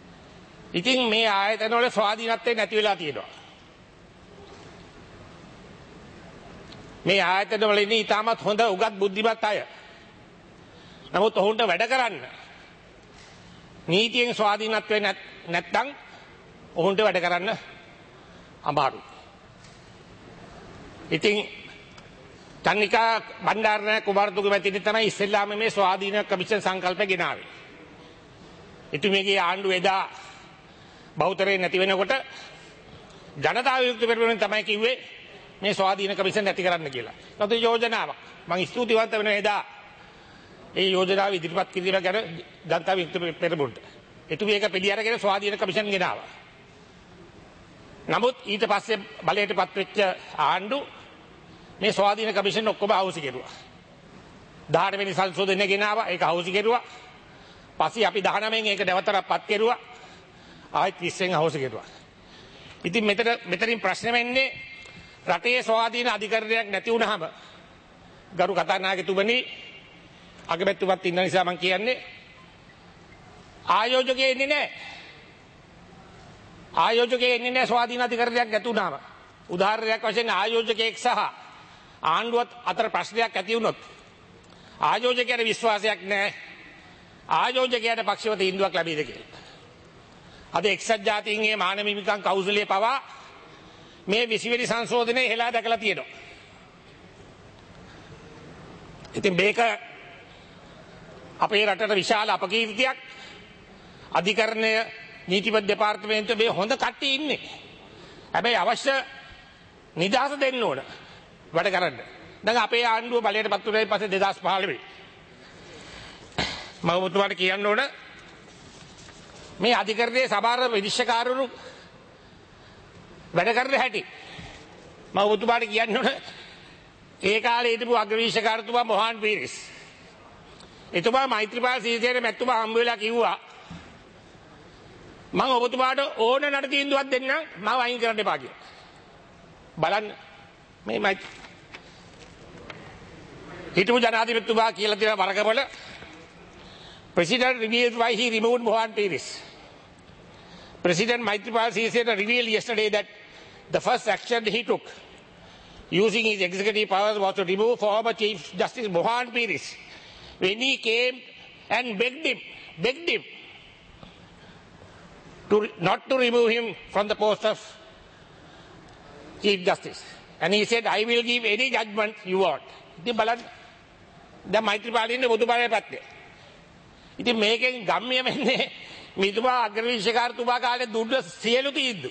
ඉතින් මේ ආයතන වල ස්වාධීනත්වය නැති වෙලා තියෙනවා. මේ ආයතන වල ඉන්නේ ඊටමත් හොඳ උගත් බුද්ධිමත් අය. නමුත් ඔවුන්ට වැඩ කරන්න නීතියෙන් ස්වාධීනත්වය නැත්නම් ඔවුන්ට වැඩ කරන්න අමාරුයි. ඉතින් චන්නිකා බණ්ඩාරනායක කුමාරතුංග මැතිණිය තමයි ඉස්සෙල්ලාම මේ ස්වාධීන කමිෂන් සංකල්පය ගෙනාවේ. එතුමියගේ ආණ්ඩුව එදා බෞතරේ නැති වෙනකොට ජනතා විමුක්ති පෙරමුණ තමයි කිව්වේ මේ ස්වාධීන කමිෂන් නැති කරන්න කියලා. ඒත් යෝජනාවක් මම ස්තුතිවන්ත වෙනවා එදා ඒ යෝජනාව ඉදිරිපත් කිරීම ගැන ජනතා විමුක්ති පෙරමුණට. එතුමිය ඒක පිළි අරගෙන ස්වාධීන කමිෂන් ගෙනාවා. නමුත් ඊට පස්සේ බලයට පත්වෙච්ච ආණ්ඩු මේ ස්වාධීන කමිෂන් ඔක්කොම අවශ්‍ය කෙරුවා. දහඅට වෙනි සංශෝධනය ගෙනාවා ඒක අවශ්‍ය කෙරුවා. පස්සේ අපි දහනවයෙන් ඒක නැවතත් පත් කෙරුවා. ආයෙත් විස්සෙන් අවශ්‍ය කෙරුවා. ඉතින් මෙතන මෙතනින් ප්‍රශ්න වෙන්නේ රටේ ස්වාධීන අධිකරණයක් නැති වුනහම ගරු කතානායකතුමනි අගමැතිතුමත් ඉන්න නිසා මම කියන්නේ ආයෝජකයෙ ඉන්නේ නැහැ. ආයෝජකයෙ ඉන්නේ නැහැ ස්වාධීන අධිකරණයක් නැති වුනහම. උදාහරණයක් වශයෙන් ආයෝජකයෙක් සහ ආණ්ඩුවත් අතර ප්‍රශ්නයක් ඇති වුණොත් ආයෝජකයාට විශ්වාසයක් නැහැ. ආයෝජකයාට පක්ෂව තීන්දුවක් ලැබෙයිද කියලා. අද එක්සත් ජාතීන්ගේ මානව හිමිකම් කවුන්සිලයේ පවා මේ විසි වෙනි සංශෝධනයේ හෙලා දැකලා තියෙනවා. ඉතින් මේක අපේ රටට විශාල අපකීර්තියක්. අධිකරණය නීතිපති දෙපාර්තමේන්තුවේ මේ හොඳ කට්ටිය ඉන්නේ. හැබැයි අවශ්‍ය නිදහස දෙන්න ඕන වැඩ කරන්න. දැන් අපේ ආණ්ඩුව බලයට පත් වුණායින් පස්සේ දෙදාස් පහළොව මම ඔබතුමාට කියන්න ඕන මේ අධිකරණයේ සමහර විනිශ්චයකාරවරු වැඩ කරන හැටි. මම ඔබතුමාට කියන්න ඕන ඒ කාලේ හිටපු අග්‍රවිනිශ්චයකාරතුමා මොහාන් පීරිස්. එතුමා මෛත්‍රීපාල සිරිසේන මැතිතුමා හම්බ වෙලා කිව්වා මම ඔබතුමාට ඕන නඩ තීන්දුවක් දෙන්නම් මම අයින් කරන්න එපා කියලා. බලන්න මේ මෛත්‍රී හිටපු ජනාධිපතිතුමා කියලා තියෙන වරකවල President revealed why he removed Mohan Peiris. President Maithripala Sirisena revealed yesterday that the first action he took using his executive powers was to remove former Chief Justice Mohan Peiris when he came and begged him, begged him to not to remove him from the post of Chief Justice. And he said, I will give any judgment you want. ඉතින් බලන්න දැන් මෛත්‍රීපාල ඉන්නේ බුදුබණේ පැත්තේ. ඉතින් මේකෙන් ගම්මිය වෙන්නේ මිතුමා අග්‍රවිනිශ්චයකාරතුමා කාලේ දුන්න සියලු තීන්දුව.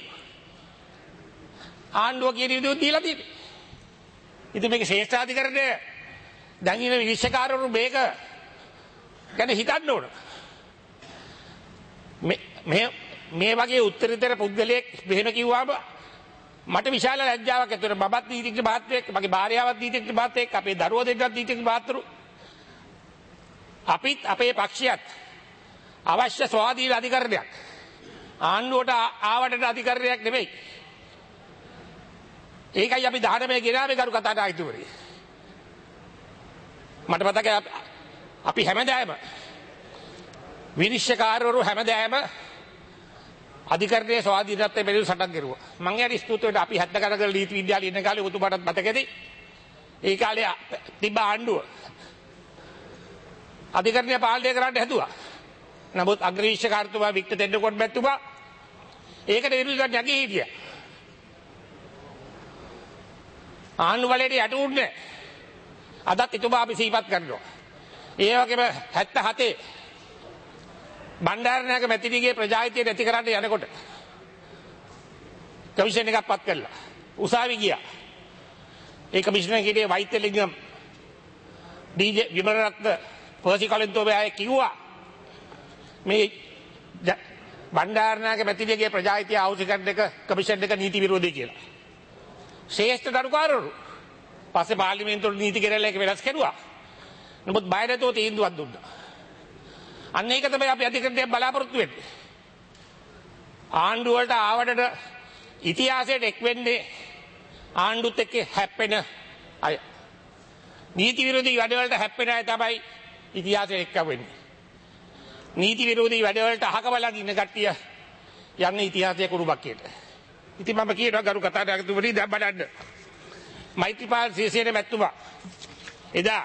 ආණ්ඩුව කියන විදිහට දීලා තියෙන්නේ. ඉතින් මේක ශ්‍රේෂ්ඨාධිකරණය දැන් ඉන්න විනිශ්චයකාරවරු මේක ගැන හිතන්න ඕන. මේ මේ මේ වගේ උත්තරීතර පුද්ගලයෙක් මෙහෙම කිව්වම මට විශාල ලැජ්ජාවක් ඇති වෙනවා. මමත් නීතිඥ මහත්මයෙක්, මගේ භාර්යාවත් නීතිඥ මහත්මයෙක්, අපේ දරුවෝ දෙන්නත් නීතිඥ මහත්තුරු. අපිත් අපේ පක්ෂයත් අවශ්‍ය ස්වාධීන අධිකරණයක්. ආණ්ඩුවට ආවඩට අධිකරණයක් නෙමෙයි. ඒකයි අපි දහනවය ගෙනාවේ ගරු කතානායකතුමනි. මට මතකයි අපි හැමදාම විනිශ්චයකාරවරු හැමදාම අධිකරණයේ ස්වාධීනත්වය පිළිබඳව සටන් කරුවා. මම යාට ස්තුති වෙනවා අපි හැත්ත ගණන් කරලා නීති විද්‍යාලේ ඉන්න කාලේ ඔබතුමාටත් මතකද? ඒ කාලේ තිබ්බ ආණ්ඩුව අධිකරණය පාලනය කරන්න හැදුවා. නමුත් අග්‍රවිනිශ්චයකාරතුමා වික්ටර් තෙන්නකෝන් මැතිතුමා ඒකට විරුද්ධව නැගී හිටියා. ආණ්ඩුව වලට යටුුන්නේ අදත් එතුමා අපි සිහිපත් කරනවා. ඒ වගේම හැත්තෑ බණ්ඩාරනායක මැතිණියගේ ප්‍රජාහිතය නැති කරන්න යනකොට කමිෂන් එකක් පත් කළා. උසාවි ගියා. ඒ කමිෂනර් කෙනෙක් වෛද්‍යලිංගම් ඩී.ජේ. විමලරත්න පර්සි කලින්තෝබේ අය කිව්වා මේ බණ්ඩාරනායක මැතිණියගේ ප්‍රජාහිතය අවශ්‍ය කරන එක කමිෂන් එක නීති විරෝධී කියලා. ශ්‍රේෂ්ඨ දඩුකාරවරු පස්සේ පාර්ලිමේන්තුවේ නීති කෙරෙල්ල එක වෙනස් කරුවා. නමුත් බය නැතුව තීන්දුවක් දුන්නා. අන්න ඒක තමයි අපි අධිකරණයෙන් බලාපොරොත්තු වෙන්නේ. ආණ්ඩුව වලට ආවඩට ඉතිහාසයට එක් වෙන්නේ ආණ්ඩුත් එක්ක හැප්පෙන අය. නීති විරෝධී වැඩවලට හැප්පෙන අය තමයි ඉතිහාසයට එක්ක වෙන්නේ. නීති විරෝධී වැඩවලට අහක බලන් ඉන්න කට්ටිය යන්නේ ඉතිහාසයේ කුරුබක්කියට. ඉතින් මම කියනවා ගරු කතානායකතුමනි දැන් බලන්න. මෛත්‍රීපාල සිරිසේන මැතිතුමා එදා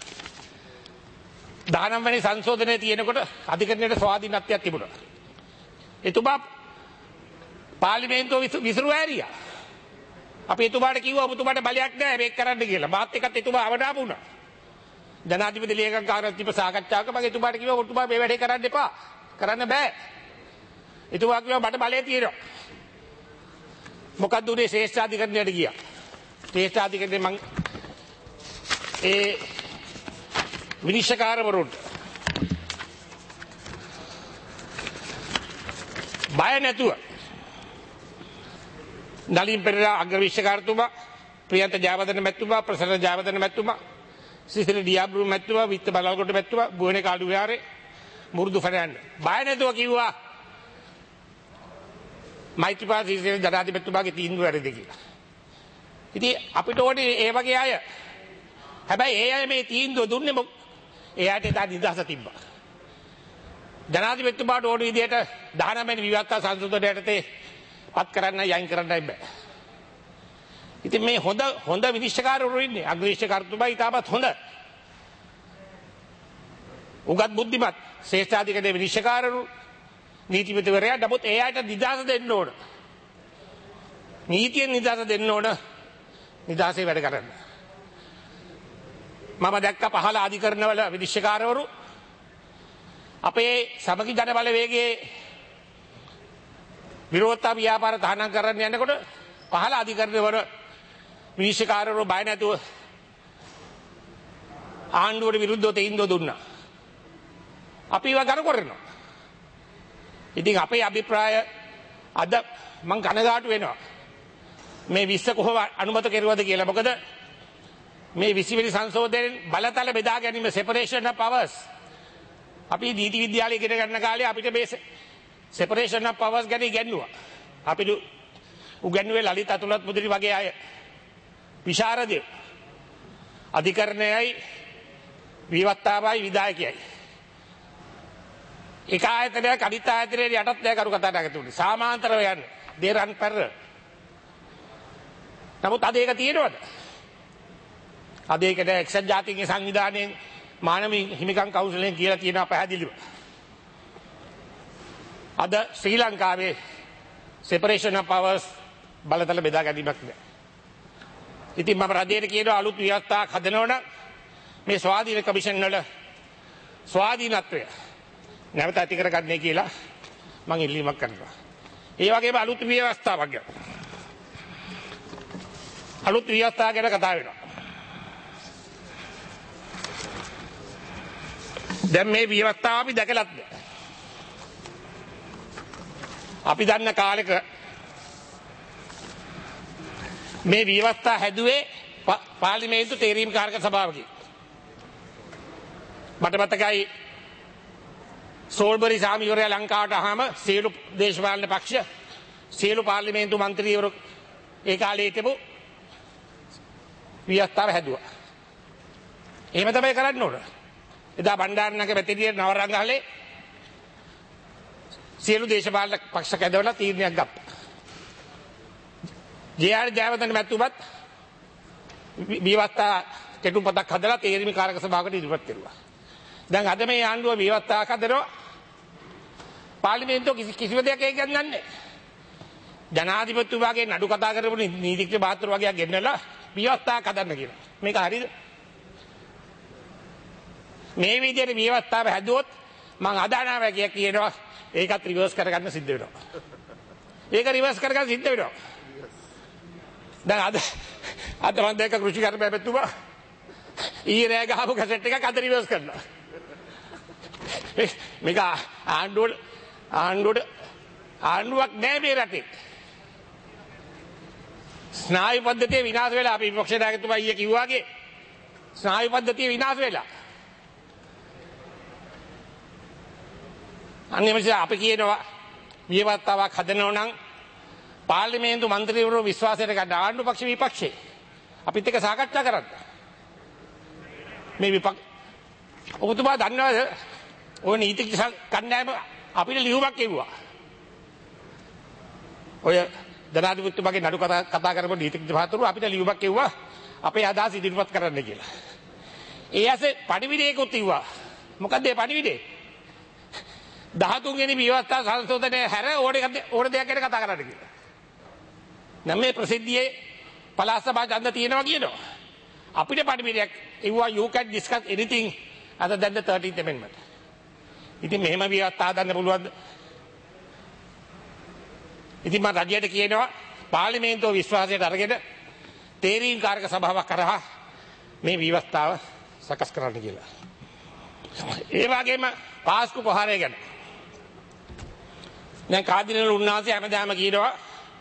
දහනව වෙනි සංශෝධනයේ තියෙනකොට අධිකරණයට ස්වාධීනත්වයක් තිබුණා. එතුමා පාර්ලිමේන්තුව විසිරුව ඇරියා. අපි එතුමාට කිව්වා ඔබතුමාට බලයක් නැහැ මේක කරන්න කියලා. මාත් එක්කත් එතුමා අවදාප වුණා. ජනාධිපති ලේකම්කාරත්වීම සාකච්ඡාවක මම එතුමාට කිව්වා ඔබතුමා මේ වැඩේ කරන්න එපා. කරන්න බෑ. එතුමා කිව්වා මට බලය තියෙනවා. මොකද්ද උනේ ශ්‍රේෂ්ඨාධිකරණයට ගියා. ශ්‍රේෂ්ඨාධිකරණය මං ඒ විනිශ්චයකාරවරුන්ට බය නැතුව නලින් පෙරේරා අග්‍රවිනිශ්චයකාරතුමා, ප්‍රියන්ත ජයවර්ධන මැතිතුමා, ප්‍රසන්න ජයවර්ධන මැතිතුමා, සිසිල් ඩියාබ්රු මැතිතුමා, විත්ත බලල්ගොඩ මැතිතුමා, බුවනේ කාඩු විහාරේ මුරුදු ෆර්නෑන්ඩෝ බය නැතුව කිව්වා මෛත්‍රීපාල සිරිසේන ජනාධිපතිතුමාගේ තීන්දුව වැරදි කියලා. ඉතින් අපිට ඕනේ ඒ වගේ අය. හැබැයි ඒ අය මේ තීන්දුව දුන්නේ මොකද? එයාට එදා නිදහස තිබ්බා. ජනාධිපතිතුමාට ඕන විදිහට දහනව වෙනි විවස්ථා සංශෝධනයට පත් කරන්න යයින් කරන්නයි බෑ. ඉතින් මේ හොඳ හොඳ විනිශ්චයකාරවරු ඉන්නේ. අග්‍රවිනිශ්චයකාරතුමා ඉතාමත් හොඳ. උගත් බුද්ධිමත් ශ්‍රේෂ්ඨාධිකරණයේ විනිශ්චයකාරවරු නීතිපතිවරයා නමුත් එයාට නිදහස දෙන්න ඕන. නීතියෙන් නිදහස දෙන්න ඕන. නිදහසේ වැඩ කරන්න. මම දැක්ක පහළ අධිකරණවල විනිශ්චයකාරවරු අපේ සමගි ජන බලවේගයේ විරෝධතා ව්‍යාපාර තහනම් කරන්න යනකොට පහළ අධිකරණවල විනිශ්චයකාරවරු බය නැතුව ආණ්ඩුවට විරුද්ධව තීන්දුව දුන්නා. අපි ඒවා ගරු කරනවා. ඉතින් අපේ අභිප්‍රාය අද මං කනගාටු වෙනවා. මේ විශ්ව කොහොම අනුමත කෙරුවද කියලා. මොකද මේ විසි වෙනි සංශෝධනයෙන් බලතල බෙදා ගැනීම separation of powers. අපි නීති විද්‍යාලයේ ඉගෙන ගන්න කාලේ අපිට මේ separation of powers ගැන ඉගෙනුවා. අපිට උගන්වුවේ ලලිත් අතුලත් මුදිරි වගේ අය. විශාරදේ අධිකරණයයි විවත්තාවයි විධායකයයි. එක ආයතනයක් අනිත් ආයතනයේ යටත් නැහැ කරු කතා නැගතුනේ. සමාන්තරව යන්නේ. they run parallel. නමුත් අද ඒක තියෙනවද? අද ඒකට එක්සත් ජාතීන්ගේ සංවිධානයෙන් මානව හිමිකම් කවුන්සිලෙන් කියලා තියෙනවා පැහැදිලිව. අද ශ්‍රී ලංකාවේ separation of powers බලතල බෙදා ගැනීමක් නෑ. ඉතින් මම රජයට කියනවා අලුත් ව්‍යවස්ථාවක් හදනවනම් මේ ස්වාධීන කමිෂන් වල ස්වාධීනත්වය නැවත ඇති කරගන්නේ කියලා මම ඉල්ලීමක් කරනවා. ඒ වගේම අලුත් ව්‍යවස්ථාවක් ගැන අලුත් ව්‍යවස්ථාව ගැන කතා වෙනවා. දැන් මේ ව්‍යවස්ථාව අපි දැකලත් නෑ. අපි දන්න කාලෙක මේ ව්‍යවස්ථා හැදුවේ පාර්ලිමේන්තු තේරීම් කාරක සභාවකින්. මට මතකයි සෝල්බරි සාමිවරයා ලංකාවට ආවම සියලු දේශපාලන පක්ෂ සියලු පාර්ලිමේන්තු මන්ත්‍රීවරු ඒ කාලේ හිටපු ව්‍යවස්ථාව හැදුවා. එහෙම තමයි කරන්න ඕන. එදා බණ්ඩාරනායක මෙතනියේ නවරංගහලේ සියලු දේශපාලන පක්ෂ කැදවලා තීරණයක් ගත්තා. ජේ.ආර්. ජයවර්ධන මැතිතුමත් ව්‍යවස්ථා කෙටුම්පතක් හදලා තේරීම් කාරක සභාවකට ඉදිරිපත් කළා. දැන් අද මේ ආණ්ඩුව ව්‍යවස්ථාවක් හදනවා පාර්ලිමේන්තුව කිසි කිසිම දෙයක් ඒක ගන්නන්නේ. ජනාධිපතිතුමාගේ නඩු කතා කරපු නීතිඥ මහතුරු වගේ ගෙන්නලා ව්‍යවස්ථාවක් හදන්න කියලා. මේක හරියද? මේ විදිහට ව්‍යවස්ථාව හැදුවොත් මං අදානාව කිය කියනවා ඒකත් රිවර්ස් කරගන්න සිද්ධ වෙනවා. ඒක රිවර්ස් කරගන්න සිද්ධ වෙනවා. දැන් අද අද මම දැක්ක කෘෂිකර්ම බැතුමා ඊරෑ ගහපු කැසට් එකක් අද රිවර්ස් කරනවා. මේක ආණ්ඩුවට ආණ්ඩුවට ආණ්ඩුවක් නෑ මේ රටේ. ස්නායු පද්ධතිය විනාශ වෙලා අපි විපක්ෂ නායකතුමා ඊයේ කිව්වාගේ ස්නායු පද්ධතිය විනාශ වෙලා. අනිවාර්යයෙන් අපි කියනවා ව්‍යවස්ථාවක් හදනවා නම් පාර්ලිමේන්තු මන්ත්‍රීවරු විශ්වාසයට ගන්න ආණ්ඩු පක්ෂ විපක්ෂේ අපිත් එක්ක සාකච්ඡා කරන්න. මේ විපක්ෂ ඔබතුමා දන්නවද ඔය නීතිඥ කණ්ඩායම අපිට ලියුමක් එවුවා. ඔය ජනාධිපතිතුමාගේ නඩු කතා කතා කරපු නීතිඥ මහතුරු අපිට ලියුමක් කිව්වා අපේ අදහස් ඉදිරිපත් කරන්න කියලා. ඒ ඇසේ පණිවිඩයකුත් කිව්වා. මොකද්ද ඒ පණිවිඩේ? දහතුන් වෙනි විවස්ථා සංශෝධනය හැර ඕන ඕන දෙයක් ගැන කතා කරන්න කියලා. නම් මේ ප්‍රසිද්ධියේ පළාත් සභා ඡන්ද තියෙනවා කියනවා. අපිට පණිවිඩයක් කිව්වා you can discuss anything other than the thirteenth amendment. ඉතින් මෙහෙම විවස්ථා හදන්න පුළුවන්ද? ඉතින් මම රජයට කියනවා පාර්ලිමේන්තුව විශ්වාසයට අරගෙන තේරීම් කාරක සභාවක් කරා මේ විවස්ථාව සකස් කරන්න කියලා. ඒ වගේම පාස්කු ප්‍රහාරය ගැන දැන් කාදිනල් උන්වහන්සේ හැමදාම කියනවා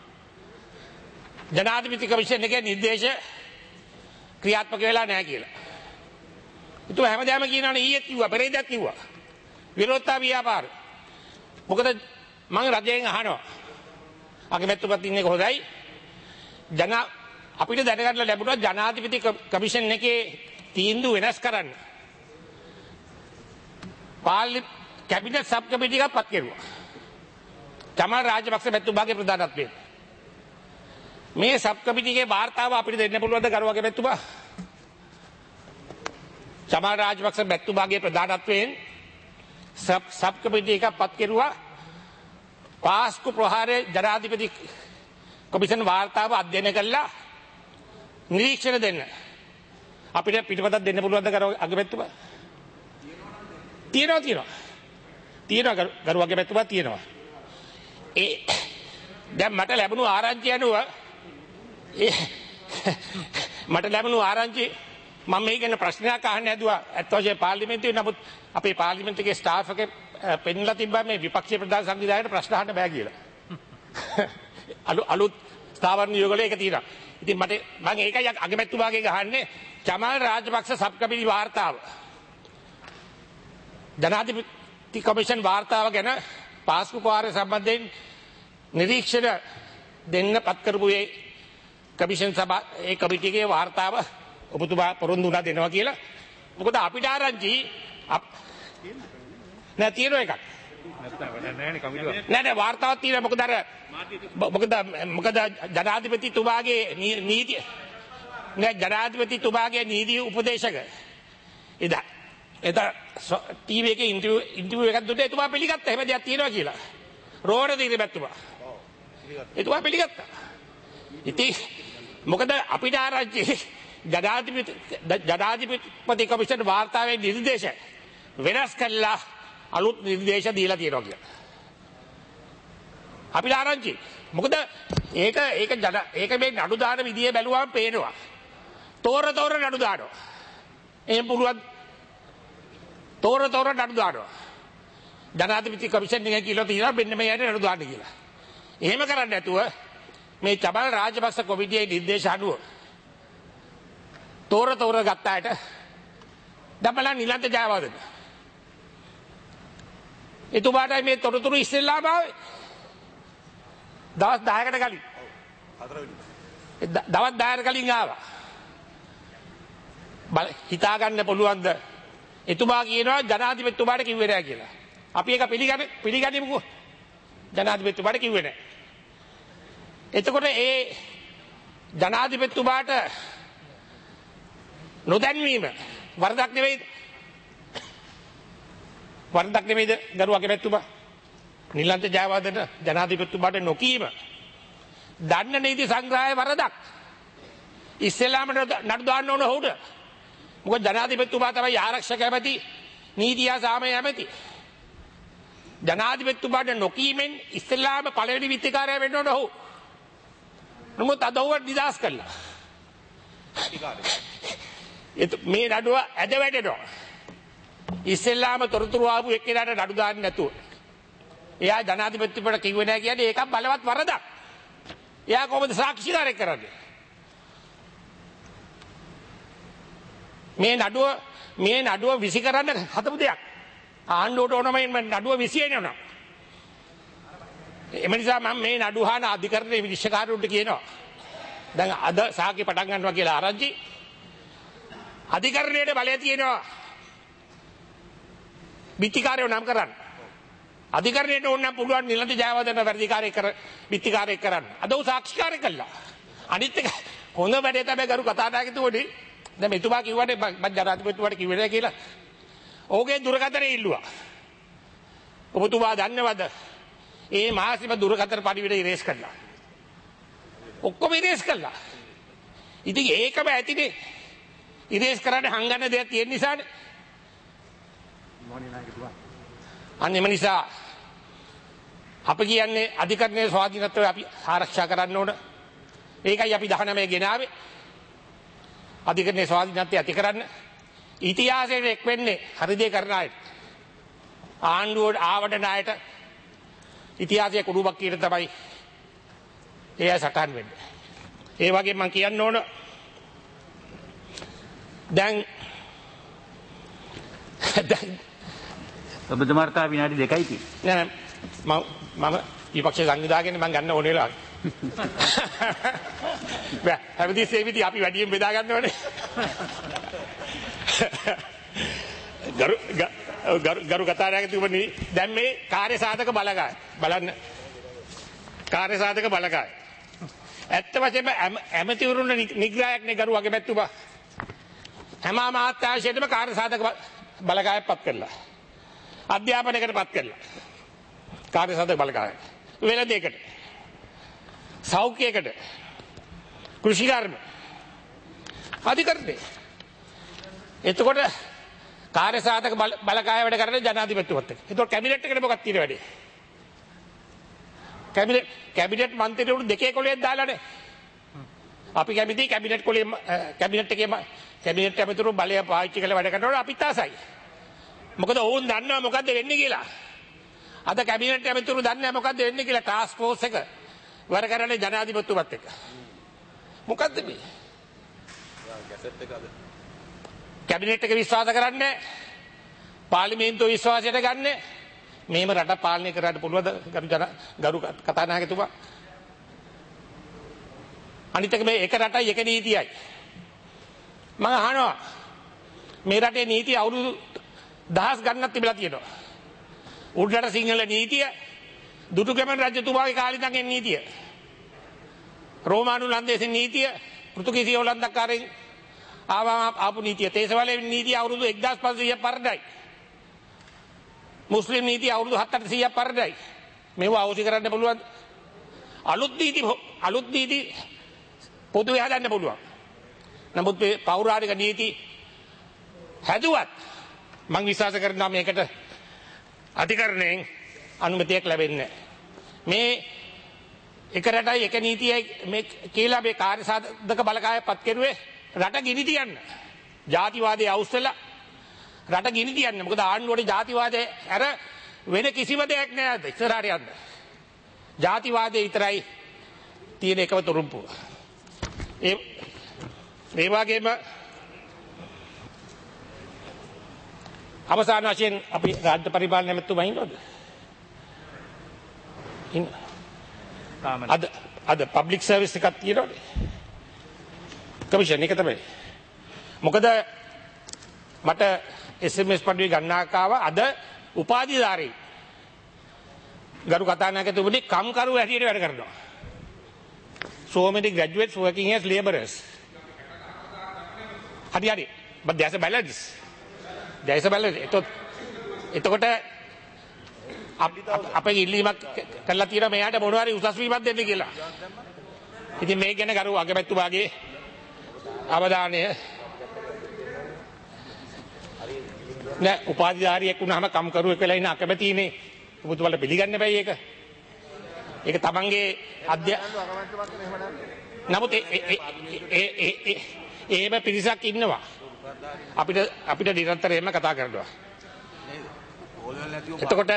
ජනාධිපති කමිෂන් එකේ නිර්දේශ ක්‍රියාත්මක වෙලා නැහැ කියලා. itu හැමදාම කියනවනේ ඊයේත් කිව්වා පෙරේදත් කිව්වා. විරෝධතා ව්‍යාපාර. මොකද මම රජයෙන් අහනවා. අගමැතිතුමත් ඉන්නේ කොහොදයි? ජනා අපිට දැනගන්න ලැබුණා ජනාධිපති කමිෂන් එකේ තීන්දුව වෙනස් කරන්න. පාර්ලි කැබිනට් සබ් කමිටි එකක් පත් කෙරුවා. චමල් රාජපක්ෂ මැතිතුමාගේ ප්‍රධානත්වයෙන්. මේ සබ් කමිටිගේ වාර්තාව අපිට දෙන්න පුළුවන්ද ගරුවගේ මැතිතුමා? චමල් රාජපක්ෂ මැතිතුමාගේ ප්‍රධානත්වයෙන් සබ් සබ් කමිටි එකක් පත් කෙරුවා. පාස්කු ප්‍රහාරයේ ජනාධිපති කොමිෂන් වාර්තාව අධ්‍යයනය කළා නිරීක්ෂණ දෙන්න. අපිට පිටපතක් දෙන්න පුළුවන්ද ගරුවගේ මැතිතුමා? තියෙනවා තියෙනවා. තියෙනවා ගරුවගේ මැතිතුමා තියෙනවා. ඒ දැන් මට ලැබුණු ආරංචිය අනුව ඒ මට ලැබුණු ආරංචි මම මේ ගැන ප්‍රශ්නයක් අහන්න හැදුවා අත් වශයෙන් පාර්ලිමේන්තුවේ. නමුත් අපේ පාර්ලිමේන්තුවේ ස්ටාෆ් එක පෙන්නලා තිබ්බා මේ විපක්ෂීය ප්‍රධාන සංවිධානයට ප්‍රශ්න අහන්න බෑ කියලා. අලු අලුත් ස්ථාවර නියෝගවල ඒක තියෙනවා. ඉතින් මට මම ඒකයි අගමැතිතුමාගෙන් අහන්නේ චමල් රාජපක්ෂ සබ් කමිටි වාර්තාව ජනාධිපති කොමිෂන් වාර්තාව ගැන පාස්කු ප්‍රහාරය සම්බන්ධයෙන් නිරීක්ෂණ දෙන්න පත් කරපු ඒ කමිෂන් සභා ඒ කමිටියේ වාර්තාව ඔබතුමා පොරොන්දු වුණා දෙනවා කියලා. මොකද අපිට ආරංචි නෑ තියෙන එකක්. නෑ නෑ වාර්තාවක් තියෙනවා. මොකද අර මොකද මොකද ජනාධිපතිතුමාගේ නීති නෑ ජනාධිපතිතුමාගේ නීති උපදේශක එදා එදා ටීවී එකේ ඉන්ටර්විව් ඉන්ටර්විව් එකක් දුන්නා. එතුමා පිළිගත්තා එහෙම දෙයක් තියෙනවා කියලා. රෝහණ දීර්ඝමැතිතුමා එතුමා පිළිගත්තා. ඉතින් මොකද අපිට ආරංචි ජනාධිපති ජනාධිපති කොමිෂන් වාර්තාවේ නිර්දේශ වෙනස් කළා අලුත් නිර්දේශ දීලා තියෙනවා කියලා. අපිට ආරංචි මොකද ඒක ඒක ජන ඒක මේ නඩු දාන විදිය බැලුවාම පේනවා. තෝර තෝර නඩු දානවා. එහෙම පුළුවන් තෝර තෝර නඩු දානවා. ජනාධිපති කොමිෂන් එක කියලා තියෙනවා මෙන්න මේ යන්නේ නඩු දාන්න කියලා. එහෙම කරන්නේ නැතුව මේ චමල් රාජපක්ෂ කොමිටියේ නිර්දේශ අනුව තෝර තෝර ගත්තාට දබලා නිලන්ත ජයවර්ධන එතුමාටයි මේ තොරතුරු ඉස්සෙල්ලාම ආවේ. දවස් දහයකට කලින් දවස් දහයකට කලින් ආවා. බල හිතා ගන්න පුළුවන්ද? එතුමා කියනවා ජනාධිපතිතුමාට කිව්වේ නැහැ කියලා. අපි ඒක පිළිගන්න පිළිගනිමුකෝ. ජනාධිපතිතුමාට කිව්වේ නැහැ. එතකොට ඒ ජනාධිපතිතුමාට නොදැන්වීම වරදක් නෙවෙයිද? වරදක් නෙවෙයිද ගරුවගේ මැතිතුමා? නිලන්ත ජයවර්ධන ජනාධිපතිතුමාට නොකීම දන්න නීති සංග්‍රහයේ වරදක්. ඉස්සෙල්ලාම නඩු දාන්න ඕන ඔහුට. මොකද ජනාධිපතිතුමා තමයි ආරක්ෂක ඇමති, නීතිය සාමය ඇමති. ජනාධිපතිතුමාට නොකීමෙන් ඉස්සෙල්ලාම පළවෙනි විත්තිකාරය වෙන්න ඕන ඔහු. නමුත් අද ඔහු නිදාස් කළා. මේ නඩුව ඇද වැටෙනවා. ඉස්සෙල්ලාම තොරතුරු ආපු එක්කෙනාට නඩු දාන්න නැතුව. එයා ජනාධිපතිතුමාට කිව්වේ නැහැ කියන්නේ ඒක බලවත් වරදක්. එයා කොහොමද සාක්ෂිකාරයක් කරන්නේ? මේ නඩුව මේ නඩුව විසි කරන්න හදපු දෙයක්. ආණ්ඩුවට ඕනම නඩුව විසි වෙනවා. එම නිසා මම මේ නඩුව හාන අධිකරණයේ විනිශ්චයකාරවරුන්ට කියනවා. දැන් අද සාකේ පටන් ගන්නවා කියලා ආරංචි. අධිකරණයේ බලය තියෙනවා. විත්තිකාරයෝ නම් කරන්න. අධිකරණයට ඕන නම් පුළුවන් නිලන්ත ජයවර්ධන වැඩිකාරයෙක් කර විත්තිකාරයෙක් කරන්න. අද උ සාක්ෂිකාරයෙක් කළා. අනිත් එක හොඳ වැඩේ තමයි ගරු කතානායකතුමනි. දැන් මෙතුමා කිව්වනේ මම ජනාධිපතිතුමාට කිව්වේ නැහැ කියලා. ඕකේ දුරකථනය ඉල්ලුවා. ඔබතුමා දන්නවද? ඒ මාසිම දුරකථන පරිවිඩ ඉරේස් කළා. ඔක්කොම ඉරේස් කළා. ඉතින් ඒකම ඇතිනේ. ඉරේස් කරන්න හංගන්න දෙයක් තියෙන නිසානේ. අන්නේම නිසා අප කියන්නේ අධිකරණයේ ස්වාධීනත්වය අපි ආරක්ෂා කරන්න ඕන. ඒකයි අපි දහනවය ගෙනාවේ. අධිකරණයේ ස්වාධීනත්වය ඇති කරන්න. ඉතිහාසයට එක් වෙන්නේ හරි දේ කරන අයට. ආණ්ඩුවට ආවට ණයට ඉතිහාසයේ කුඩුවක් කියන තමයි ඒ අය සටහන් වෙන්නේ. ඒ වගේ මම කියන්න ඕන දැන් දැන් ඔබතුමාට තා විනාඩි දෙකයි තියෙන්නේ. නෑ මම මම විපක්ෂ සංවිධායකයන් මම ගන්න ඕනේ වෙලාව. බෑ හැමතිස්සෙම ඉතින් අපි වැඩියෙන් බෙදා ගන්නවනේ. ගරු ගරු ගරු කතානායකතුමනි දැන් මේ කාර්ය සාධක බලකාය බලන්න. කාර්ය සාධක බලකාය. ඇත්ත වශයෙන්ම ඇමතිවරුන් නිග්‍රහයක් නේ ගරු අගමැතිතුමා. හැම අමාත්‍යාංශයකටම කාර්ය සාධක බලකායක් පත් කරලා. අධ්‍යාපනයකට පත් කරලා. කාර්ය සාධක බලකාය. වෙළඳේකට. සෞඛ්‍යයකට. කෘෂිකර්ම. අධිකරණේ. එතකොට කාර්ය සාධක බලකාය වැඩ කරන්නේ ජනාධිපතිතුමත් එක්ක. එතකොට කැබිනට් එකට මොකක්ද තියෙන වැඩේ? කැබිනට් කැබිනට් මන්ත්‍රීවරු දෙකේ කොලයක් දාලානේ. අපි කැමති කැබිනට් කොලේ කැබිනට් එකේ කැබිනට් ඇමතිවරු බලය පාවිච්චි කරලා වැඩ කරනකොට අපිත් ආසයි. මොකද ඔවුන් දන්නවා මොකද්ද වෙන්නේ කියලා. අද කැබිනට් ඇමතිවරු දන්නේ නැහැ මොකද්ද වෙන්නේ කියලා ටාස්ක් ෆෝස් එක වැඩ කරන්නේ ජනාධිපතිතුමත් එක්ක. මොකද්ද මේ? කැබිනට් එක විශ්වාස කරන්නේ පාර්ලිමේන්තුව විශ්වාසයට ගන්න මේම රට පාලනය කරන්න පුළුවන්ද ගරු ජන ගරු කතානායකතුමා? අනිත් එක මේ එක රටයි එක නීතියයි. මම අහනවා මේ රටේ නීතිය අවුරුදු දහස් ගණනක් තිබිලා තියෙනවා. උඩරට සිංහල නීතිය දුටුගැමුණු රජතුමාගේ කාලේ ඉඳන් එන නීතිය. රෝමානු ලන්දේසි නීතිය පෘතුගීසි හොලන්දකාරයන් ආවා ආපු නීතිය. තේසවලේ නීතිය අවුරුදු එක්දාස් පන්සීයක් පරණයි. මුස්ලිම් නීතිය අවුරුදු හත් අටසීයක් පරණයි. මේවා අවශ්‍ය කරන්න පුළුවන්. අලුත් නීති අලුත් නීති පොදුවේ හදන්න පුළුවන්. නමුත් මේ පෞරාණික නීති හැදුවත් මම විශ්වාස කරනවා මේකට අධිකරණයෙන් අනුමැතියක් ලැබෙන්නේ මේ එක රටයි එක නීතියයි මේ කියලා මේ කාර්ය සාධක බලකාය පත් කෙරුවේ රට ගිනි තියන්න. ජාතිවාදයේ අවුස්සලා රට ගිනි තියන්න. මොකද ආණ්ඩුවට ජාතිවාදයේ අර වෙන කිසිම දෙයක් නෑ ඉස්සරහට යන්න. ජාතිවාදයේ විතරයි තියෙන එකම තුරුම්පුව. ඒ ඒ වගේම අවසාන වශයෙන් අපි රාජ්‍ය පරිපාලන ඇමතුමා ඉන්නවද? ඉන්න. අද අද පබ්ලික් සර්විස් එකක් තියෙනවනේ. කමිෂන් එක තමයි. මොකද මට එස් එම් එස් පඩුවේ ගණනාවක් ආවා අද උපාධිධාරී ගරු කතානායකතුමනි කම්කරු හැටියට වැඩ කරනවා. So many graduates working as laborers. හරි හරි. But there's a balance. There's a balance. එතකොට එතකොට අපේ ඉල්ලීමක් කළා තියෙනවා මෙයාට මොනවා හරි උසස් වීමක් දෙන්න කියලා. ඉතින් මේ ගැන ගරු අගමැතිතුමාගේ අවධානය නෑ උපාධිධාරියෙක් වුණාම කම්කරුවෙක් වෙලා ඉන්න අකමැතිනේ. ඔබතුමාලා පිළිගන්න බෑ ඒක. ඒක තමන්ගේ අධ්‍ය නමුත් ඒ එහෙම පිරිසක් ඉන්නවා. අපිට අපිට නිරන්තරයෙන්ම කතා කරනවා. එතකොට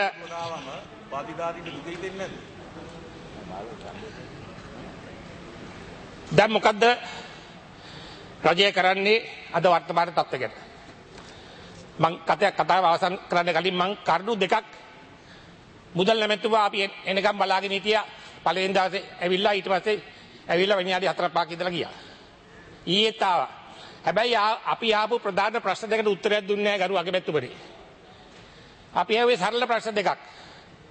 දැන් මොකද්ද රජය කරන්නේ අද වර්තමාන තත්ත්වය ගැන? මම කතාවක් කතාව අවසන් කරන්න කලින් මම කරුණු දෙකක් මුදල් නැමැතුවා අපි එනකම් බලාගෙන හිටියා. පළවෙනි දවසේ ඇවිල්ලා ඊට පස්සේ ඇවිල්ලා විනාඩි හතරක් පහක් ඉඳලා ගියා. ඊයේත් ආවා. හැබැයි අපි ආපු ප්‍රධාන ප්‍රශ්න දෙකට උත්තරයක් දුන්නේ නැහැ ගරු අගමැතිතුමනි. අපි ආවේ සරල ප්‍රශ්න දෙකක්.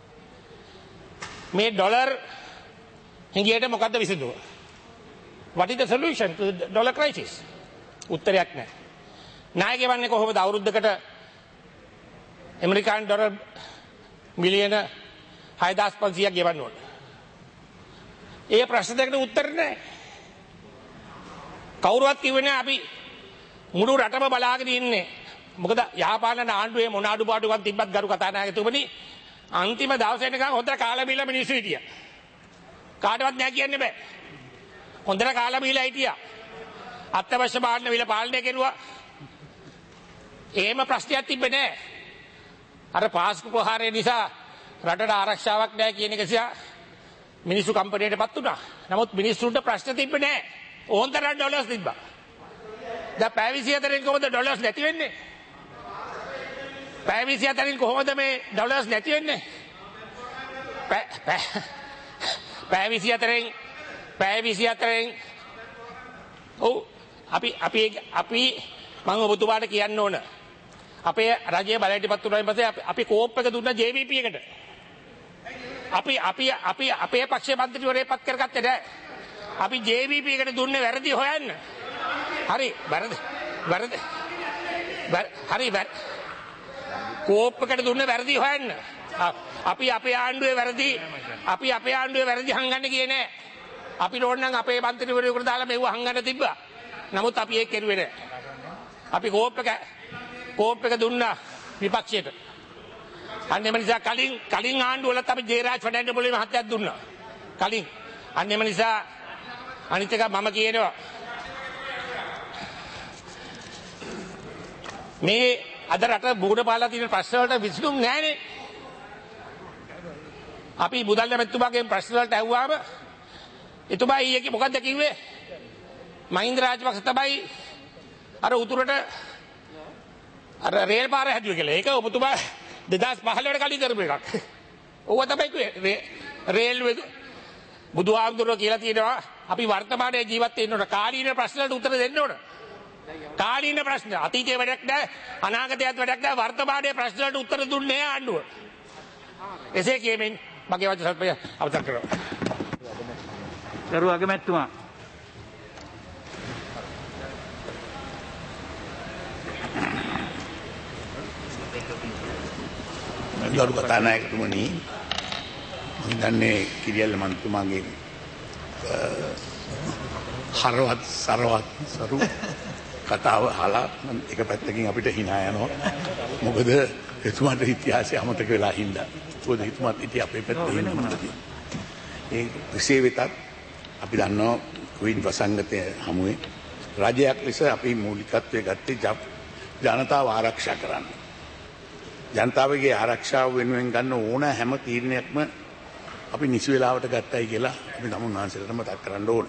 මේ ඩොලර් හිඟියට මොකද්ද විසඳුම? What is the solution to the dollar crisis? උත්තරයක් නැහැ. ණය ගෙවන්නේ කොහොමද අවුරුද්දකට ඇමරිකානු ඩොලර් මිලියන හයදාස් පන්සීයක් ගෙවන්න ඕන. ඒ ප්‍රශ්න දෙකට උත්තර නැහැ. කවුරුවත් කිව්වේ නැහැ අපි මුළු රටම බලාගෙන ඉන්නේ. මොකද යහපාලන ආණ්ඩුවේ මොන අඩුපාඩුකම් තිබ්බත් ගරු කතානායකතුමනි අන්තිම දවසේ නිකන් හොඳට කාලා බීලා මිනිස්සු හිටියා. කාටවත් නෑ කියන්න බෑ. හොඳට කාලා බීලා හිටියා. අත්‍යවශ්‍ය බාණ්ඩ විල පාලනය කෙරුවා. එහෙම ප්‍රශ්නයක් තිබ්බේ නෑ. අර පාස්කු ප්‍රහාරය නිසා රටට ආරක්ෂාවක් නෑ කියන එක නිසා මිනිස්සු කම්පැනියටපත් වුණා. නමුත් මිනිස්සුන්ට ප්‍රශ්න තිබ්බේ නෑ. ඕන්තරම් ඩොලර්ස් තිබ්බා. දැන් පැය විසිහතරෙන් කොහොමද ඩොලර්ස් නැති වෙන්නේ? පැය විසිහතරෙන් කොහොමද මේ ඩොලර්ස් නැති වෙන්නේ? පැය විසිහතරෙන් පැය විසිහතරෙන් ඔව් අපි අපි අපි මම ඔබතුමාට කියන්න ඕන. අපේ රජයේ බලයටපත් වුණායින් පස්සේ අපි කෝප් එක දුන්නා ජේ වී පී එකට. අපි අපි අපි අපේ පක්ෂයේ මන්ත්‍රීවරයෙක්පත් කරගත්තේ නැහැ. අපි ජේ වී පී එකට දුන්නේ වැරදි හොයන්න. හරි වැරදි වැරදි හරි වැරදි කෝප් එකට දුන්නේ වැරදි හොයන්න. අපි අපේ ආණ්ඩුවේ වැරදි අපි අපේ ආණ්ඩුවේ වැරදි හංගන්න ගියේ නෑ. අපිට ඕන නම් අපේ මන්ත්‍රීවරයෙකුට දාලා මෙව හංගන්න තිබ්බා. නමුත් අපි ඒක කෙරුවේ නෑ. අපි කෝප් එක කෝප් එක දුන්නා විපක්ෂයට. අන්න එම නිසා කලින් කලින් ආණ්ඩුවලත් අපි ජේරාජ් ෆඩැන්ඩ පොළේ මහත්තයාත් දුන්නා. කලින් අන්න එම නිසා අනිත් එක මම කියනවා මේ අද රට බුගුණ පාලා තියෙන ප්‍රශ්න වලට විසඳුම් නැහැනේ. අපි මුදල් ඇමතිතුමාගෙන් ප්‍රශ්න වලට ඇහුවාම එතුමා ඊයේ මොකද්ද කිව්වේ? මහින්ද රාජපක්ෂ තමයි අර උතුරට අර රේල් පාර හැදුවේ කියලා. ඒක ඔබතුමා දෙදාස් පහළොවට කලින් කරපු එකක්. ඕවා තමයි කිව්වේ. රේල් බුදුහාමුදුරුවෝ කියලා තියෙනවා අපි වර්තමානයේ ජීවත් වෙන්න ඕන. කාලීන ප්‍රශ්න වලට උත්තර දෙන්න ඕන. කාලීන ප්‍රශ්න අතීතයේ වැඩක් නැහැ අනාගතයේත් වැඩක් නැහැ වර්තමානයේ ප්‍රශ්න වලට උත්තර දුන්නේ නැහැ ආණ්ඩුව. එසේ කියමින් මගේ වචන සල්පය අවසන් කරනවා. ගරු අගමැතිතුමා ගරු කතානායකතුමනි මම දන්නේ කිරියල්ල මන්තුමාගේ හරවත් සරවත් සරු කතාව අහලා එක පැත්තකින් අපිට hina යනවා. මොකද එතුමාට ඉතිහාසය අමතක වෙලා හින්දා. මොකද එතුමාත් ඉතින් අපේ පැත්තේ ඉන්නවා. ඒ විශේෂ වෙතත් අපි දන්නවා කොවිඩ් වසංගතය හමුවේ රජයක් ලෙස අපි මූලිකත්වයේ ගත්තේ ජනතාව ආරක්ෂා කරන්න. ජනතාවගේ ආරක්ෂාව වෙනුවෙන් ගන්න ඕන හැම තීරණයක්ම අපි නිසි වෙලාවට ගත්තයි කියලා අපි තමුන්වහන්සේට මතක් කරන්න ඕන.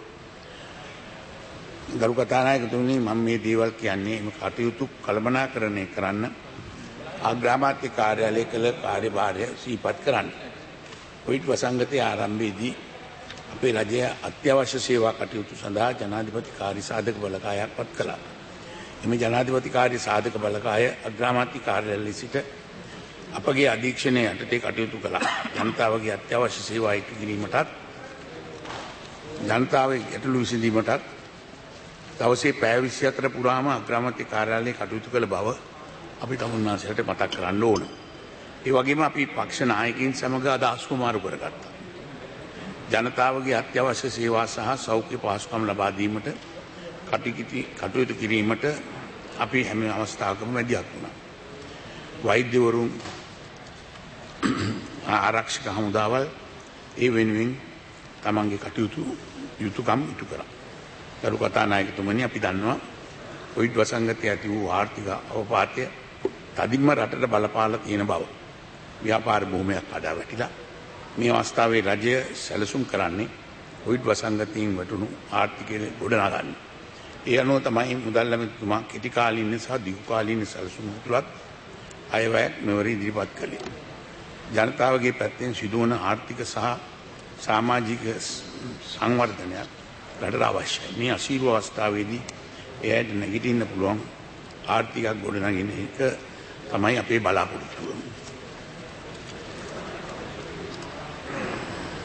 ගරු කතානායකතුමනි මම මේ දේවල් කියන්නේ මේ කටයුතු කළමනාකරණය කරන්න ආග්‍රාමාත්‍ය කාර්යාලය කළ කාර්යභාරය සිහිපත් කරන්න. කොවිඩ් වසංගතයේ ආරම්භයේදී අපේ රජය අත්‍යවශ්‍ය සේවා කටයුතු සඳහා ජනාධිපති කාර්ය සාධක බලකායක් පත් කළා. එම ජනාධිපති කාර්ය සාධක බලකාය අග්‍රාමාත්‍ය කාර්යාලයේ සිට අපගේ අධීක්ෂණය යටතේ කටයුතු කළා. ජනතාවගේ අත්‍යවශ්‍ය සේවා ඉටු කිරීමටත් ජනතාවගේ ගැටලු විසඳීමටත් දවසේ පැය විසිහතර පුරාම අග්‍රාමාත්‍ය කාර්යාලයේ කටයුතු කළ බව අපි තමුන්වහන්සේට මතක් කරන්න ඕන. ඒ වගේම අපි පක්ෂ නායකයින් සමග අදහස් කුමාරු කරගත්තා. ජනතාවගේ අත්‍යවශ්‍ය සේවා සහ සෞඛ්‍ය පහසුකම් ලබා දීමට කටයුතු කිරීමට අපි හැම අවස්ථාවකම මැදිහත් වුණා. වෛද්‍යවරුන් ආරක්ෂක හමුදාවල් ඒ වෙනුවෙන් තමන්ගේ කටයුතු යුතුයකම් ඉටු කරා. ගරු කතානායකතුමනි අපි දන්නවා කොවිඩ් වසංගතය ඇති වූ ආර්ථික අවපාතය තදින්ම රටට බලපාලා තියෙන බව. ව්‍යාපාර භූමියක් කඩා වැටිලා මේ අවස්ථාවේ රජය සැලසුම් කරන්නේ කොවිඩ් වසංගතයෙන් වැටුණු ආර්ථිකය ගොඩනගන්න. ඒ අනුව තමයි මුදල් ඇමතිතුමා කෙටි කාලීන සහ දීර්ඝ කාලීන සැලසුම් තුලත් අයවැයක් මෙවර ඉදිරිපත් කළේ. ජනතාවගේ පැත්තෙන් සිදුවන ආර්ථික සහ සමාජික සංවර්ධනයක් රටට අවශ්‍යයි. මේ අසීරු අවස්ථාවේදී එයට නැගිටින්න පුළුවන් ආර්ථිකයක් ගොඩනගෙන එක තමයි අපේ බලාපොරොත්තුව.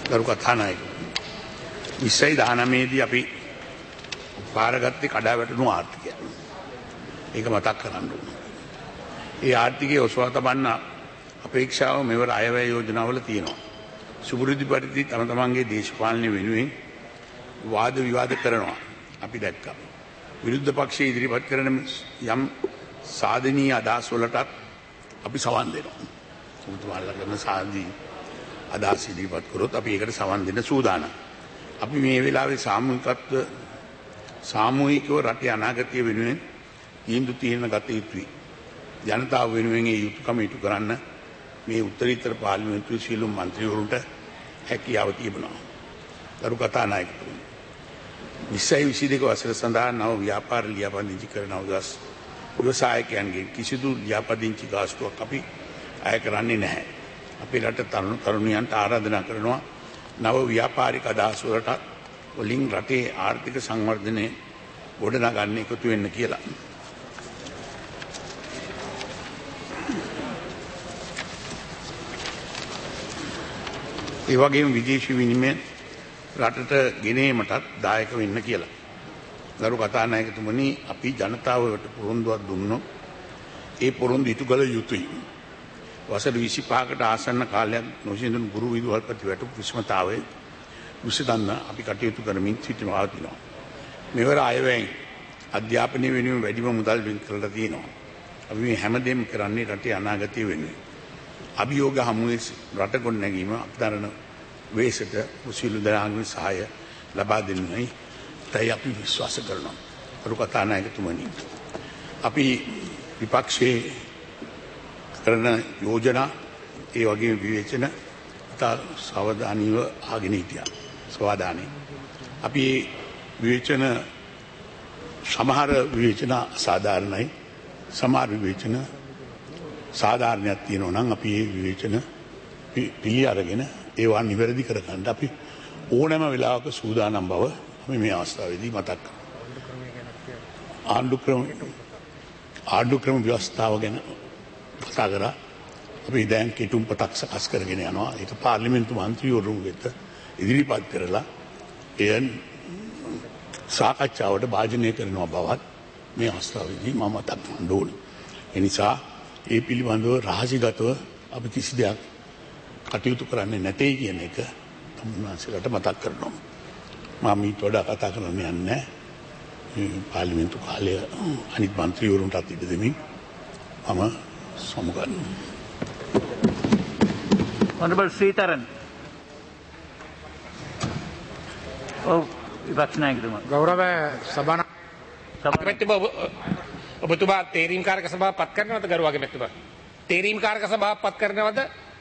ගරු කතානායක විස්සයි දහනවයේදී අපි පාරගත්තේ කඩා වැටුණු ආර්ථිකය. ඒක මතක් කරන්න ඕන. ඒ ආර්ථිකය ඔසවා තබන්න අපේක්ෂාව මෙවර අයවැය යෝජනාවල තියෙනවා. සුපුරුදු පරිදි තම තමන්ගේ දේශපාලනය වෙනුවෙන් වාද විවාද කරනවා. අපි දැක්කා. විරුද්ධ පක්ෂයේ ඉදිරිපත් කරන යම් සාධනීය අදහස් වලටත් අපි සවන් දෙනවා. ඔබතුමාලා කරන සාධී අදහස් ඉදිරිපත් කරොත් අපි ඒකට සවන් දෙන්න සූදානම්. අපි මේ වෙලාවේ සාමූහිකත්ව සාමූහිකව රටේ අනාගතය වෙනුවෙන් තීන්දුව తీරන ගත යුතුයි. ජනතාව වෙනුවෙන් ඒ යුතුයකම ඉටු කරන්න මේ උත්තරීතර පාර්ලිමේන්තුවේ සියලුම මන්ත්‍රීවරුන්ට හැකියාව තිබෙනවා. ගරු කතානායකතුමනි, විස්සයි විසි දෙක වසර සඳහා නව ව්‍යාපාර ලියාපදිංචි කරන අවදස් ව්‍යවසායකයන්ගේ කිසිදු ලියාපදිංචි ගාස්තුවක් අපි අය කරන්නේ නැහැ. අපේ රට තරුණ තරුණියන්ට ආරාධනා කරනවා නව ව්‍යාපාරික අදහස් වලට වලින් රටේ ආර්ථික සංවර්ධනය ගොඩනගන්න එකතු වෙන්න කියලා. ඒ වගේම විදේශී විනිමය රටට ගෙනීමටත් දායක වෙන්න කියලා. ගරු කතානායකතුමනි, අපි ජනතාවට පොරොන්දුවක් දුන්නොත් ඒ පොරොන්දු ඉටු කළ යුතුයි. වසර විසිපහකට ආසන්න කාලයක් නොසිඳුණු ගුරු විදුහල්පති වැටුපු විස්මතාවය විසඳන්න අපි කටයුතු කරමින් සිටිනවා තිනවා. මෙවර අයවැයෙන් අධ්‍යාපනය වෙනුවෙන් වැඩිම මුදල් වෙන් කරලා තියෙනවා. අපි මේ හැමදේම කරන්නේ රටේ අනාගතය වෙනුවෙන්. අභියෝග හමුවේ රට ගොඩනැගීම අපතරන වේසට මුසිලු දරාංගික සහාය ලබා දෙන්නයි තයි අපි විශ්වාස කරනවා. කරු කතානායකතුමනි, අපි විපක්ෂයේ කරන යෝජනා ඒ වගේම විවේචන ඉතා සාවධානීව ආගෙන හිටියා. සවාදානේ අපි විවේචන සමහර විවේචන සාධාරණයි, සමහර විවේචන සාධාරණයක් තියෙනවා නම් අපි මේ විවේචන පිළි අරගෙන ඒවා නිවැරදි කරගන්න අපි ඕනෑම වෙලාවක සූදානම් බව අපි මේ අවස්ථාවේදී මතක් කරනවා. ආණ්ඩු ක්‍රම ආණ්ඩු ක්‍රම ව්‍යවස්ථාව ගැන කතා කරා. අපි දැන් කෙටුම් පතක් සකස් කරගෙන යනවා. ඒක පාර්ලිමේන්තු මන්ත්‍රීවරු වෙත ඉදිරිපත් කරලා එයන් සාකච්ඡාවට භාජනය කරනවා බවත් මේ අවස්ථාවේදී මම මතක් කරන්න ඕනේ. ඒ නිසා ඒ පිළිබඳව රහසිගතව අපි කිසි දෙයක් කටයුතු කරන්නේ නැtei කියන එක තමුන්වන්සේලාට මතක් කරනවා. මම ඊට වඩා කතා කරන්න යන්නේ නැහැ. පාර්ලිමේන්තු කාලය අනිත් මන්ත්‍රීවරුන්ටත් ඉඩ දෙමින් මම සමුගන්නවා. Honorable Sreetharan. Oh, විපක්ෂ නායකතුමා. ගෞරව සභානා සභාපතිතුමා, ඔබතුමා තේරීම් කාරක සභාව පත් කරනවද? ගරු අගමැතිතුමා, තේරීම් කාරක සභාව පත් කරනවද?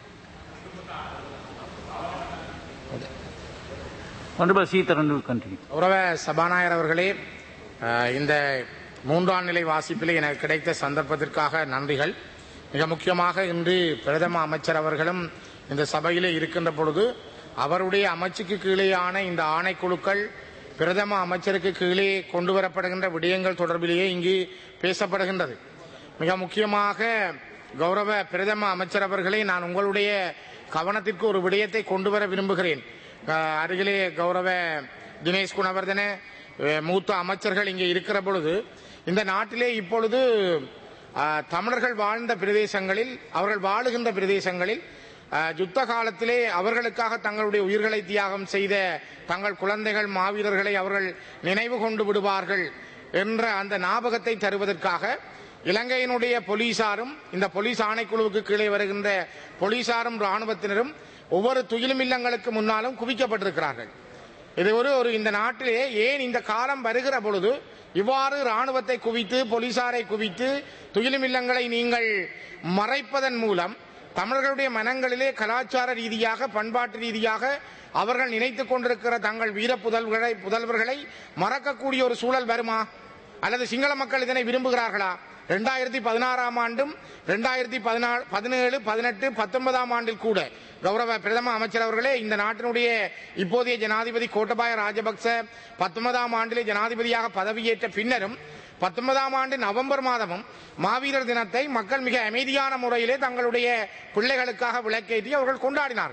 Honorable Sreetharan will continue. கௌரவ சபாநாயகர் அவர்களே, இந்த மூன்றாம் நிலை வாசிப்பில் எனக்கு கிடைத்த சந்தர்ப்பத்திற்காக நன்றிகள். மிக முக்கியமாக இன்று பிரதம அமைச்சர் அவர்களும் இந்த சபையிலே இருக்கின்ற பொழுது அவருடைய அமைச்சுக்கு கீழேயான இந்த ஆணைக்குழுக்கள் பிரதம அமைச்சருக்கு கீழே கொண்டு வரப்படுகின்ற விடயங்கள் தொடர்பிலேயே இங்கு பேசப்படுகின்றது. மிக முக்கியமாக கௌரவ பிரதம அமைச்சர் அவர்களே, நான் உங்களுடைய கவனத்திற்கு ஒரு விடயத்தை கொண்டு வர விரும்புகிறேன். அருகிலே கௌரவ தினேஷ் குணவர்தன மூத்த அமைச்சர்கள் இங்கே இருக்கிற பொழுது இந்த நாட்டிலே இப்பொழுது தமிழர்கள் வாழ்ந்த பிரதேசங்களில், அவர்கள் வாழுகின்ற பிரதேசங்களில் யுத்த காலத்திலே அவர்களுக்காக தங்களுடைய உயிர்களை தியாகம் செய்த தங்கள் குழந்தைகள் மாவீரர்களை அவர்கள் நினைவு கொண்டு விடுவார்கள் என்ற அந்த ஞாபகத்தை தருவதற்காக இலங்கையினுடைய போலீசாரும் இந்த போலீஸ் ஆணைக்குழுவுக்கு கீழே வருகின்ற போலீசாரும் இராணுவத்தினரும் ஒவ்வொரு துயிலும் இல்லங்களுக்கு முன்னாலும் குவிக்கப்பட்டிருக்கிறார்கள். இது ஒரு ஒரு இந்த நாட்டிலே ஏன் இந்த காலம் வருகிற பொழுது இவ்வாறு இராணுவத்தை குவித்து போலீசாரை குவித்து துயிலும் இல்லங்களை நீங்கள் மறைப்பதன் மூலம் தமிழர்களுடைய மனங்களிலே கலாச்சார ரீதியாக பண்பாட்டு ரீதியாக அவர்கள் நினைத்துக் கொண்டிருக்கிற தங்கள் வீர புதல்வர்களை புதல்வர்களை மறக்கக்கூடிய ஒரு சூழல் வருமா? அல்லது சிங்கள மக்கள் இதனை விரும்புகிறார்களா? இரண்டாயிரத்தி பதினாறாம் ஆண்டும் இரண்டாயிரத்தி பதினாலு பதினேழு பதினெட்டு பத்தொன்பதாம் ஆண்டில் கூட கௌரவ பிரதம அமைச்சர் அவர்களே, இந்த நாட்டினுடைய இப்போதைய ஜனாதிபதி கோட்டபாய ராஜபக்ச பத்தொன்பதாம் ஆண்டிலே ஜனாதிபதியாக பதவியேற்ற பின்னரும் பத்தொன்பதாம் ஆண்டு நவம்பர் மாதமும் மாவீரர் தினத்தை மக்கள் மிக அமைதியான முறையிலே தங்களுடைய பிள்ளைகளுக்காக விளக்கேற்றி அவர்கள் கொண்டாடினார்கள்.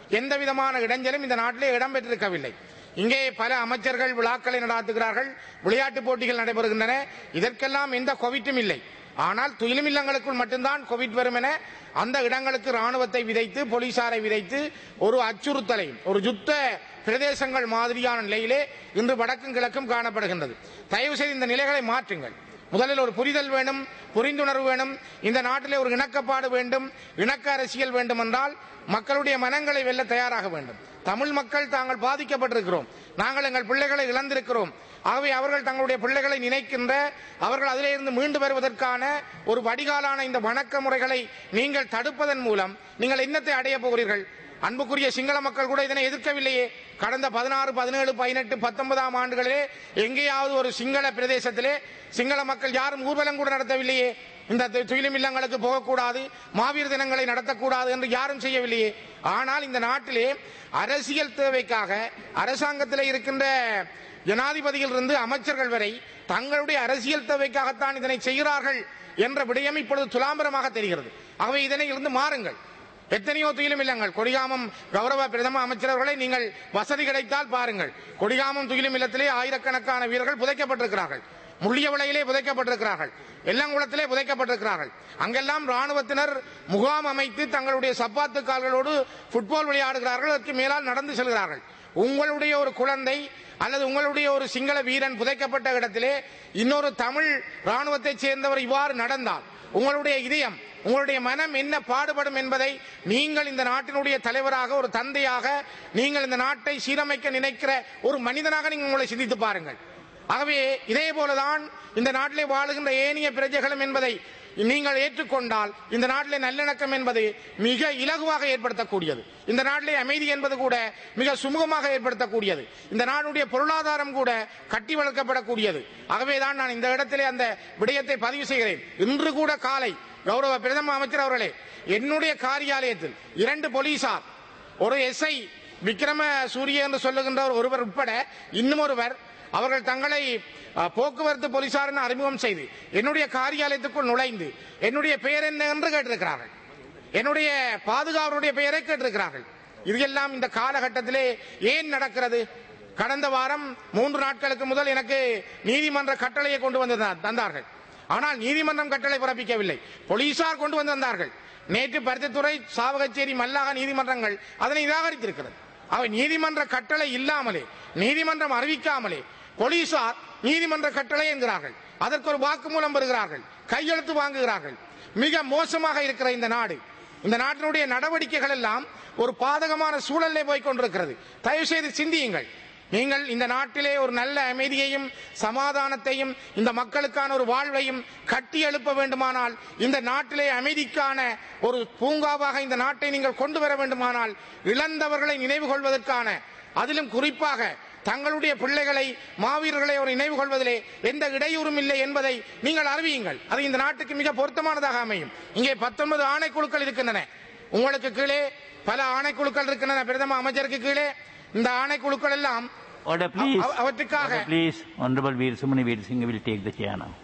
எந்த விதமான இடைஞ்சலும் இந்த நாட்டிலே இடம்பெற்றிருக்கவில்லை. இங்கே பல அமைச்சர்கள் விழாக்களை நடாத்துகிறார்கள், விளையாட்டு போட்டிகள் நடைபெறுகின்றன. இதற்கெல்லாம் எந்த கோவிட்டும் இல்லை. ஆனால் துயிலும் இல்லங்களுக்குள் மட்டும்தான் கோவிட் வரும் என அந்த இடங்களுக்கு ராணுவத்தை விதைத்து போலீசாரை விதைத்து ஒரு அச்சுறுத்தலையும் ஒரு யுத்த பிரதேசங்கள் மாதிரியான நிலையிலே இன்று வடக்கும் கிழக்கும் காணப்படுகின்றது. தயவு செய்து இந்த நிலைகளை மாற்றுங்கள். முதலில் ஒரு புரிதல் வேண்டும், புரிந்துணர்வு வேண்டும். இந்த நாட்டிலே ஒரு இணக்கப்பாடு வேண்டும், இணக்க அரசியல் வேண்டும் என்றால் மக்களுடைய மனங்களை வெல்ல தயாராக வேண்டும். தமிழ் மக்கள் தாங்கள் பாதிக்கப்பட்டிருக்கிறோம், நாங்கள் எங்கள் பிள்ளைகளை இழந்திருக்கிறோம். ஆகவே அவர்கள் தங்களுடைய பிள்ளைகளை நினைக்கின்ற, அவர்கள் அதிலே இருந்து மீண்டு வருவதற்கான ஒரு வடிகாலான இந்த வணக்க முறைகளை நீங்கள் தடுப்பதன் மூலம் நீங்கள் என்னத்தை அடைய போகிறீர்கள்? அன்புக்குரிய சிங்கள மக்கள் கூட இதனை எதிர்க்கவில்லையே. கடந்த பதினாறு பதினேழு பதினெட்டு பத்தொன்பதாம் ஆண்டுகளிலே எங்கேயாவது ஒரு சிங்கள பிரதேசத்திலே சிங்கள மக்கள் யாரும் ஊர்வலம் கூட நடத்தவில்லையே. இந்த துயிலும் இல்லங்களுக்கு போகக்கூடாது, மாவீர் தினங்களை நடத்தக்கூடாது என்று யாரும் செய்யவில்லையே. ஆனால் இந்த நாட்டிலே அரசியல் தேவைக்காக அரசாங்கத்திலே இருக்கின்ற ஜனாதிபதியில் இருந்து அமைச்சர்கள் வரை தங்களுடைய அரசியல் தேவைக்காகத்தான் இதனை செய்கிறார்கள் என்ற விடயம் இப்பொழுது துலாம்பரமாக தெரிகிறது. ஆகவே இதனை இருந்து மாறுங்கள். எத்தனையோ துயிலும் இல்லங்கள், கொடிகாமம் கௌரவ பிரதம அமைச்சரவர்களை நீங்கள் வசதி கிடைத்தால் பாருங்கள். கொடிகாமம் துயிலும் இல்லத்திலே ஆயிரக்கணக்கான வீரர்கள் புதைக்கப்பட்டிருக்கிறார்கள், முள்ளியவளையிலே புதைக்கப்பட்டிருக்கிறார்கள், எல்லங்குளத்திலே புதைக்கப்பட்டிருக்கிறார்கள். அங்கெல்லாம் ராணுவத்தினர் முகாம் அமைத்து தங்களுடைய சப்பாத்து கால்களோடு புட்பால் விளையாடுகிறார்கள், அதற்கு மேலால் நடந்து செல்கிறார்கள். உங்களுடைய ஒரு குழந்தை அல்லது உங்களுடைய ஒரு சிங்கள வீரன் புதைக்கப்பட்ட இடத்திலே இன்னொரு தமிழ் ராணுவத்தை சேர்ந்தவர் இவ்வாறு நடந்தால் உங்களுடைய இதயம், உங்களுடைய மனம் என்ன பாடுபடும் என்பதை நீங்கள் இந்த நாட்டினுடைய தலைவராக, ஒரு தந்தையாக, நீங்கள் இந்த நாட்டை சீரமைக்க நினைக்கிற ஒரு மனிதனாக நீங்கள் உங்களை சிந்தித்து பாருங்கள். ஆகவே இதே போலதான் இந்த நாட்டிலே வாழுகின்ற ஏனைய பிரஜைகளும் என்பதை நீங்கள் ஏற்றுக்கொண்டால் இந்த நாட்டிலே நல்லிணக்கம் என்பது மிக இலகுவாக ஏற்படுத்தக்கூடியது. இந்த நாட்டிலே அமைதி என்பது கூட மிக சுமூகமாக ஏற்படுத்தக்கூடியது. இந்த நாடுடைய பொருளாதாரம் கூட கட்டி வளர்க்கப்படக்கூடியது. ஆகவேதான் நான் இந்த இடத்திலே அந்த விடயத்தை பதிவு செய்கிறேன். இன்று கூட காலை கௌரவ பிரதம அமைச்சர் அவர்களே, என்னுடைய காரியாலயத்தில் இரண்டு போலீசார், ஒரு எஸ்ஐ விக்ரம சூரிய என்று சொல்லுகின்ற ஒருவர் உட்பட இன்னும் ஒருவர், அவர்கள் தங்களை போக்குவரத்து போலீசார் அறிமுகம் செய்து என்னுடைய காரியாலயத்துக்குள் நுழைந்து என்னுடைய பெயர் என்ன என்று கேட்டிருக்கிறார்கள், என்னுடைய பாதுகாவலருடைய பெயரை கேட்டிருக்கிறார்கள். இதெல்லாம் இந்த காலகட்டத்திலே ஏன் நடக்கிறது? கடந்த வாரம் மூன்று நாட்களுக்கு முதல் எனக்கு நீதிமன்ற கட்டளையை கொண்டு வந்து தந்தார்கள். ஆனால் நீதிமன்றம் கட்டளை பிறப்பிக்கவில்லை, போலீசார் கொண்டு வந்து தந்தார்கள். நேற்று பருத்தித்துறை, சாவகச்சேரி, மல்லாக நீதிமன்றங்கள் அதனை நிராகரித்திருக்கிறது. அவை நீதிமன்ற கட்டளை இல்லாமலே, நீதிமன்றம் அறிவிக்காமலே போலீசார் நீதிமன்ற கட்டளை என்கிறார்கள், அதற்கு ஒரு வாக்குமூலம் பெறுகிறார்கள், கையெழுத்து வாங்குகிறார்கள். மிக மோசமாக இருக்கிற இந்த நாடு, இந்த நாட்டினுடைய நடவடிக்கைகள் எல்லாம் ஒரு பாதகமான சூழலே போய் கொண்டிருக்கிறது. தயவு செய்து சிந்தியுங்கள். நீங்கள் இந்த நாட்டிலே ஒரு நல்ல அமைதியையும் சமாதானத்தையும் இந்த மக்களுக்கான ஒரு வாழ்வையும் கட்டி எழுப்ப வேண்டுமானால், இந்த நாட்டிலே அமைதிக்கான ஒரு பூங்காவாக இந்த நாட்டை நீங்கள் கொண்டு வர வேண்டுமானால், இழந்தவர்களை நினைவு கொள்வதற்கான, அதிலும் குறிப்பாக தங்களுடைய பிள்ளைகளை, மாவீரர்களை ஒரு நினைவு கொள்வதிலே எந்த இடையூறும் இல்லை என்பதை நீங்கள் அறிவியுங்கள். அது இந்த நாட்டுக்கு மிக பொருத்தமானதாக அமையும். இங்கே பத்தொன்பது ஆணைக்குழுக்கள் இருக்கின்றன, உங்களுக்கு கீழே பல ஆணைக்குழுக்கள் இருக்கின்றன, பிரதம அமைச்சருக்கு கீழே இந்த ஆணைக்குழுக்கள் எல்லாம் அவற்றுக்காக. Please, Honorable Veer Sumani Veer Singh will take the chair now.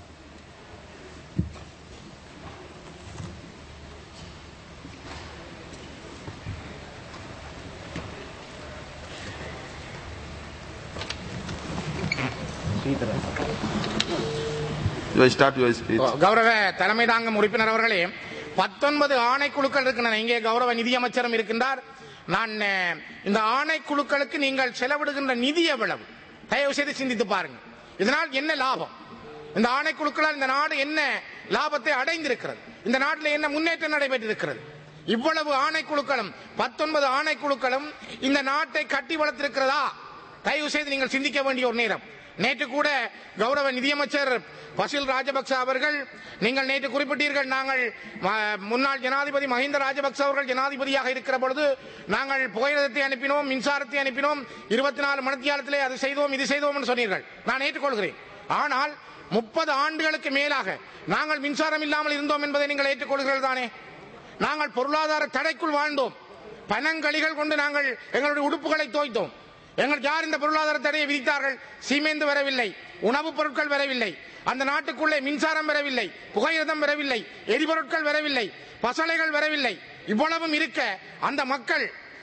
கௌரவ தலைமை தாங்கும் உறுப்பினர் அவர்களே, பத்தொன்பது ஆணைக்குழுக்கள் இருக்கின்றன. இங்கே கௌரவ நிதியமைச்சரும் இருக்கின்றார். நான் இந்த ஆணைக்குழுக்களுக்கு நீங்கள் செலவிடுகின்ற நிதி எவ்வளவு தயவு செய்து சிந்தித்து பாருங்கள். இதனால் என்ன லாபம்? இந்த ஆணைக்குழுக்களால் இந்த நாடு என்ன லாபத்தை அடைந்திருக்கிறது? இந்த நாட்டில் என்ன முன்னேற்றம் நடைபெற்றிருக்கிறது? இவ்வளவு ஆணைக்குழுக்களும், பத்தொன்பது ஆணைக்குழுக்களும் இந்த நாட்டை கட்டி வளர்த்திருக்கிறதா? தயவு செய்து நீங்கள் சிந்திக்க வேண்டிய ஒரு நேரம். நேற்று கூட கௌரவ நிதியமைச்சர் பசில் ராஜபக்ச அவர்கள், நீங்கள் நேற்று குறிப்பிட்டீர்கள், நாங்கள் முன்னாள் ஜனாதிபதி மஹிந்த ராஜபக்ச அவர்கள் ஜனாதிபதியாக இருக்கிற பொழுது நாங்கள் புகையிரதத்தை அனுப்பினோம், மின்சாரத்தை அனுப்பினோம், இருபத்தி நாலு மணித்தியாலத்திலே அது செய்தோம், இது செய்தோம் என்று சொன்னீர்கள். நான் ஏற்றுக்கொள்கிறேன். ஆனால் முப்பது ஆண்டுகளுக்கு மேலாக நாங்கள் மின்சாரம் இல்லாமல் இருந்தோம் என்பதை நீங்கள் ஏற்றுக்கொள்கிறீர்கள் தானே? நாங்கள் பொருளாதார தடைக்குள் வாழ்ந்தோம், பணங்களிகள் கொண்டு நாங்கள் எங்களுடைய உடுப்புகளை தோய்த்தோம். எங்கள் யார் இந்த பொருளாதார தடையை விதித்தார்கள்? சீமேந்து வரவில்லை, உணவுப் பொருட்கள் வரவில்லை, அந்த நாட்டுக்குள்ளே மின்சாரம் வரவில்லை, புகையிரதம் வரவில்லை, எரிபொருட்கள் வரவில்லை, பசலைகள் வரவில்லை. இவ்வளவும் இருக்க அந்த மக்கள்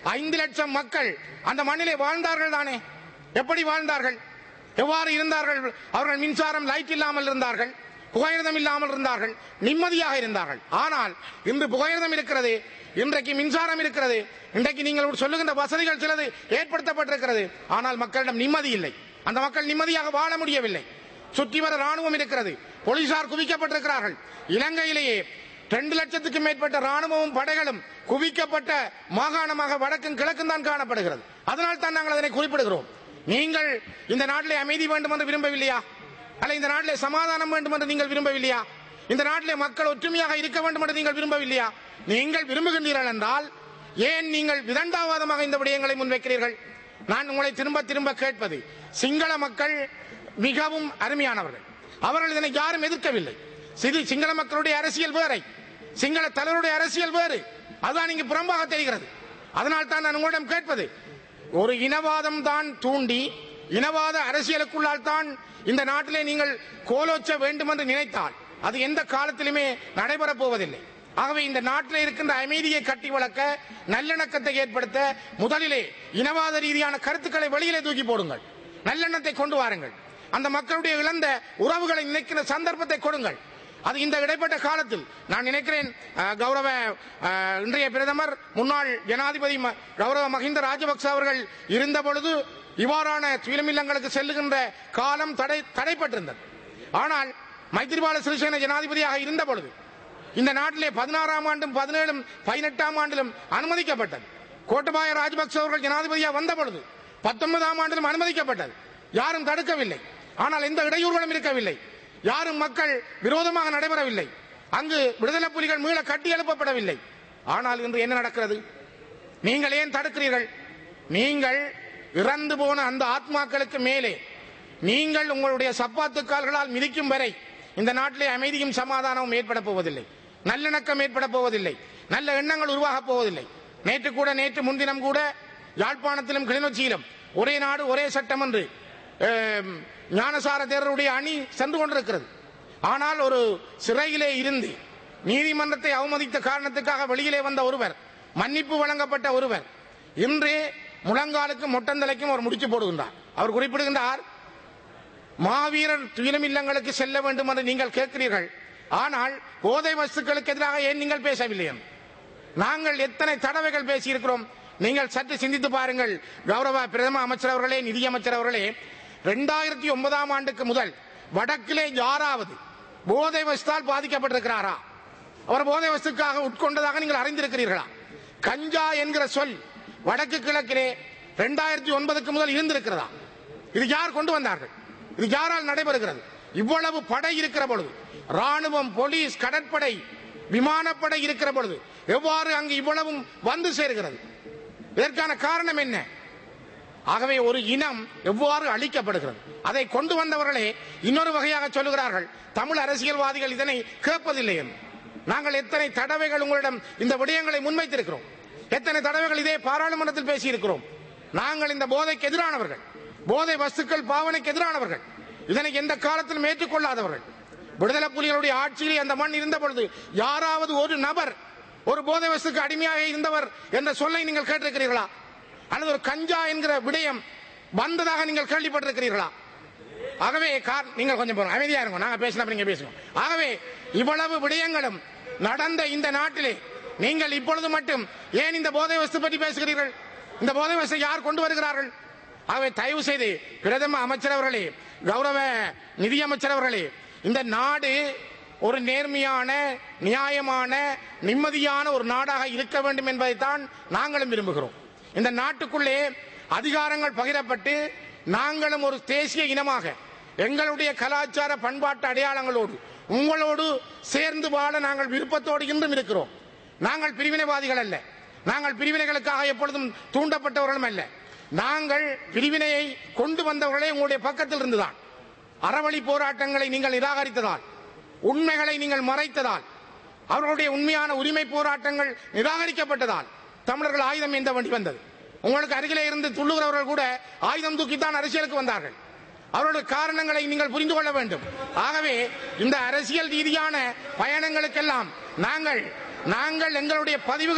ஐந்து லட்சம் மக்கள் அந்த மண்ணிலே வாழ்ந்தார்கள் தானே. எப்படி வாழ்ந்தார்கள், எவ்வாறு இருந்தார்கள்? அவர்கள் மின்சாரம், லைட் இல்லாமல் இருந்தார்கள், புகையிரதம் இல்லாமல் இருந்தார்கள், நிம்மதியாக இருந்தார்கள். ஆனால் இன்று புகையிரதம் இருக்கிறது, இன்றைக்கு மின்சாரம் இருக்கிறது, இன்றைக்கு நீங்கள் சொல்லுகின்ற வசதிகள் சிலது ஏற்படுத்தப்பட்டிருக்கிறது. ஆனால் மக்களிடம் நிம்மதி இல்லை. அந்த மக்கள் நிம்மதியாக வாழ முடியவில்லை. சுற்றி வர ராணுவம் இருக்கிறது, போலீசார் குவிக்கப்பட்டிருக்கிறார்கள். இலங்கையிலேயே இரண்டு லட்சத்துக்கும் மேற்பட்ட ராணுவமும் படைகளும் குவிக்கப்பட்ட மாகாணமாக வடக்கும் கிழக்கும் தான் காணப்படுகிறது. அதனால் தான் நாங்கள் அதனை குறிப்பிடுகிறோம். நீங்கள் இந்த நாட்டிலே அமைதி வேண்டும் என்று விரும்பவில்லையா? அல்ல இந்த நாட்டிலே சமாதானம் வேண்டும் என்று நீங்கள் விரும்பவில்லையா? இந்த நாட்டிலே மக்கள் ஒற்றுமையாக இருக்க வேண்டும் என்று நீங்கள் விரும்பவில்லையா? நீங்கள் விரும்புகின்றீர்கள் என்றால் ஏன் நீங்கள் விதண்டாவாதமாக இந்த விடயங்களை முன்வைக்கிறீர்கள்? நான் உங்களை திரும்ப திரும்ப கேட்பது, சிங்கள மக்கள் மிகவும் அருமையானவர்கள். அவர்கள் இதனை யாரும் எதிர்க்கவில்லை. சிங்கள மக்களுடைய அரசியல் வேறை, சிங்கள தலைவருடைய அரசியல் வேறு. அதுதான் இங்கு புறம்பாக தெரிகிறது. அதனால் தான் நான் உங்களிடம் கேட்பது, ஒரு இனவாதம் தான் தூண்டி இனவாத அரசியலுக்குள்ளால் தான் இந்த நாட்டிலே நீங்கள் கோலோச்ச வேண்டும் என்று நினைத்தால் அது எந்த காலத்திலுமே நடைபெறப் போவதில்லை. ஆகவே இந்த நாட்டில் இருக்கின்ற அமைதியை கட்டி வளர்க்க, நல்லிணக்கத்தை ஏற்படுத்த முதலிலே இனவாத ரீதியான கருத்துக்களை வெளியிலே தூக்கி போடுங்கள். நல்லெண்ணத்தை கொண்டு வாருங்கள். அந்த மக்களுடைய இழந்த உறவுகளை நினைக்கிற சந்தர்ப்பத்தை கொடுங்கள். அது இந்த இடைப்பட்ட காலத்தில் நான் நினைக்கிறேன், கௌரவ இன்றைய பிரதமர் முன்னாள் ஜனாதிபதி கௌரவ மஹிந்த ராஜபக்ச அவர்கள் இருந்த பொழுது இவ்வாறான துயிலமில்லங்களுக்கு செல்லுகின்ற காலம் தடை தடைப்பட்டிருந்தது. ஆனால் மைத்திரிபால சிறிசேன ஜனாதிபதியாக இருந்த பொழுது இந்த நாட்டிலே பதினாறாம் ஆண்டும் பதினேழும் பதினெட்டாம் ஆண்டிலும் அனுமதிக்கப்பட்டது. கோட்டபாய ராஜபக்ச அவர்கள் ஜனாதிபதியாக வந்த பொழுது பத்தொன்பதாம் ஆண்டிலும் அனுமதிக்கப்பட்டது. யாரும் தடுக்கவில்லை. ஆனால் எந்த இடையூறுகளும் இருக்கவில்லை. யாரும் மக்கள் விரோதமாக நடைபெறவில்லை. அங்கு விடுதலை புலிகள் மீள கட்டி எழுப்பப்படவில்லை. ஆனால் இன்று என்ன நடக்கிறது? நீங்கள் ஏன் தடுக்கிறீர்கள்? நீங்கள் இறந்து போன அந்த ஆத்மாக்களுக்கு மேலே நீங்கள் உங்களுடைய சப்பாத்துக்கால்களால் மிதிக்கும் வரை இந்த நாட்டிலே அமைதியும் சமாதானமும் ஏற்பட போவதில்லை, நல்லிணக்கம் ஏற்பட போவதில்லை, நல்ல எண்ணங்கள் உருவாகப் போவதில்லை. நேற்று கூட நேற்று முன்தினம் கூட யாழ்ப்பாணத்திலும் கிளிநொச்சியிலும் ஒரே நாடு ஒரே சட்டம் என்று ஞானசார தேரருடைய அணி சென்று கொண்டிருக்கிறது. ஆனால் ஒரு சிறையிலே இருந்து நீதிமன்றத்தை அவமதித்த காரணத்துக்காக வெளியிலே வந்த ஒருவர், மன்னிப்பு வழங்கப்பட்ட ஒருவர், இன்று முழங்காலுக்கும் மொட்டந்தலைக்கும் அவர் முடிச்சு போடுகின்றார். அவர் குறிப்பிடுகின்றார், மாவீரர் துயிலமில்லங்களுக்கு செல்ல வேண்டும் என்று நீங்கள் கேட்கிறீர்கள், ஆனால் போதை வஸ்துக்களுக்கு எதிராக ஏன் நீங்கள் பேசவில்லை? நாங்கள் எத்தனை தடவைகள் பேசியிருக்கிறோம். நீங்கள் சற்று சிந்தித்து பாருங்கள். கௌரவ பிரதம அமைச்சர் அவர்களே, நிதியமைச்சர் அவர்களே, இரண்டாயிரத்தி ஒன்பதாம் ஆண்டுக்கு முதல் வடக்கிலே யாராவது போதை வஸ்தால் பாதிக்கப்பட்டிருக்கிறாரா? அவர் போதை வஸ்துக்காக உட்கொண்டதாக நீங்கள் அறிந்திருக்கிறீர்களா? கஞ்சா என்கிற சொல் வடக்கு கிழக்கிலே இரண்டாயிரத்தி ஒன்பதுக்கு முதல் இருந்திருக்கிறதா? இது யார் கொண்டு வந்தார்கள்? இது யாரால் நடைபெறுகிறது? இவ்வளவு படை இருக்கிற பொழுது, ராணுவம், போலீஸ், கடற்படை, விமானப்படை இருக்கிற பொழுது எவ்வாறு அங்கு இவ்வளவும் வந்து சேர்கிறது? இதற்கான காரணம் என்ன? ஆகவே ஒரு இனம் எவ்வாறு அழிக்கப்படுகிறது அதை கொண்டு வந்தவர்களே இன்னொரு வகையாக சொல்லுகிறார்கள், தமிழ் அரசியல்வாதிகள் இதனை கேட்பதில்லை என்று. நாங்கள் எத்தனை தடவைகள் உங்களிடம் இந்த விடயங்களை முன்வைத்திருக்கிறோம், எத்தனை தடவைகள் இதே பாராளுமன்றத்தில் பேசியிருக்கிறோம். நாங்கள் இந்த போதைக்கு எதிரானவர்கள், போதை வஸ்துக்கள் பாவனைக்கு எதிரானவர்கள், இதனை எந்த காலத்திலும் ஏற்றுக்கொள்ளாதவர்கள். விடுதலை புலிகளுடைய ஆட்சியில் அந்த மண் இருந்த பொழுது யாராவது ஒரு நபர் ஒரு போதை வஸ்துக்கு அடிமையாக இருந்தவர் என்ற சொல்லை நீங்கள் கேட்டிருக்கிறீர்களா? அல்லது ஒரு கஞ்சா என்கிற விடயம் வந்ததாக நீங்கள் கேள்விப்பட்டிருக்கிறீர்களா? ஆகவே நீங்கள் கொஞ்சம் அமைதியா இருக்கும், நாங்க பேசினா நீங்க பேசுவோம். ஆகவே இவ்வளவு விடயங்களும் நடந்த இந்த நாட்டிலே நீங்கள் இப்பொழுது மட்டும் ஏன் இந்த போதை வஸ்து பற்றி பேசுகிறீர்கள்? இந்த போதை வஸ்து யார் கொண்டு வருகிறார்கள்? ஆகவே தயவு செய்து பிரதம அமைச்சர் அவர்களே, கௌரவ நிதியமைச்சர் அவர்களே, இந்த நாடு ஒரு நேர்மையான, நியாயமான, நிம்மதியான ஒரு நாடாக இருக்க வேண்டும் என்பதைத்தான் நாங்களும் விரும்புகிறோம். இந்த நாட்டுக்குள்ளே அதிகாரங்கள் பகிரப்பட்டு நாங்களும் ஒரு தேசிய இனமாக எங்களுடைய கலாச்சார பண்பாட்டு அடையாளங்களோடு உங்களோடு சேர்ந்து வாழ நாங்கள் விருப்பத்தோடு இன்றும் இருக்கிறோம். நாங்கள் பிரிவினைவாதிகள் அல்ல, நாங்கள் பிரிவினைகளுக்காக எப்பொழுதும் தூண்டப்பட்டவர்களும் அல்ல. நாங்கள் பிரிவினையை கொண்டு வந்தவர்களே உங்களுடைய பக்கத்தில் இருந்துதான். அறவழி போராட்டங்களை நீங்கள் நிராகரித்ததால், உண்மைகளை நீங்கள் மறைத்ததால், அவர்களுடைய உண்மையான உரிமை போராட்டங்கள் நிராகரிக்கப்பட்டதால் தமிழர்கள் ஆயுதம் ஏந்த வேண்டி வந்தது. உங்களுக்கு அருகிலே இருந்து துள்ளுகிறவர்கள் கூட ஆயுதம் தூக்கித்தான் அரசியலுக்கு வந்தார்கள். அவருடைய காரணங்களை நீங்கள் புரிந்து கொள்ள வேண்டும். ஆகவே இந்த அரசியல் ரீதியான பயணங்களுக்கெல்லாம் நாங்கள் நாங்கள் எங்களுடைய பதிவுகளை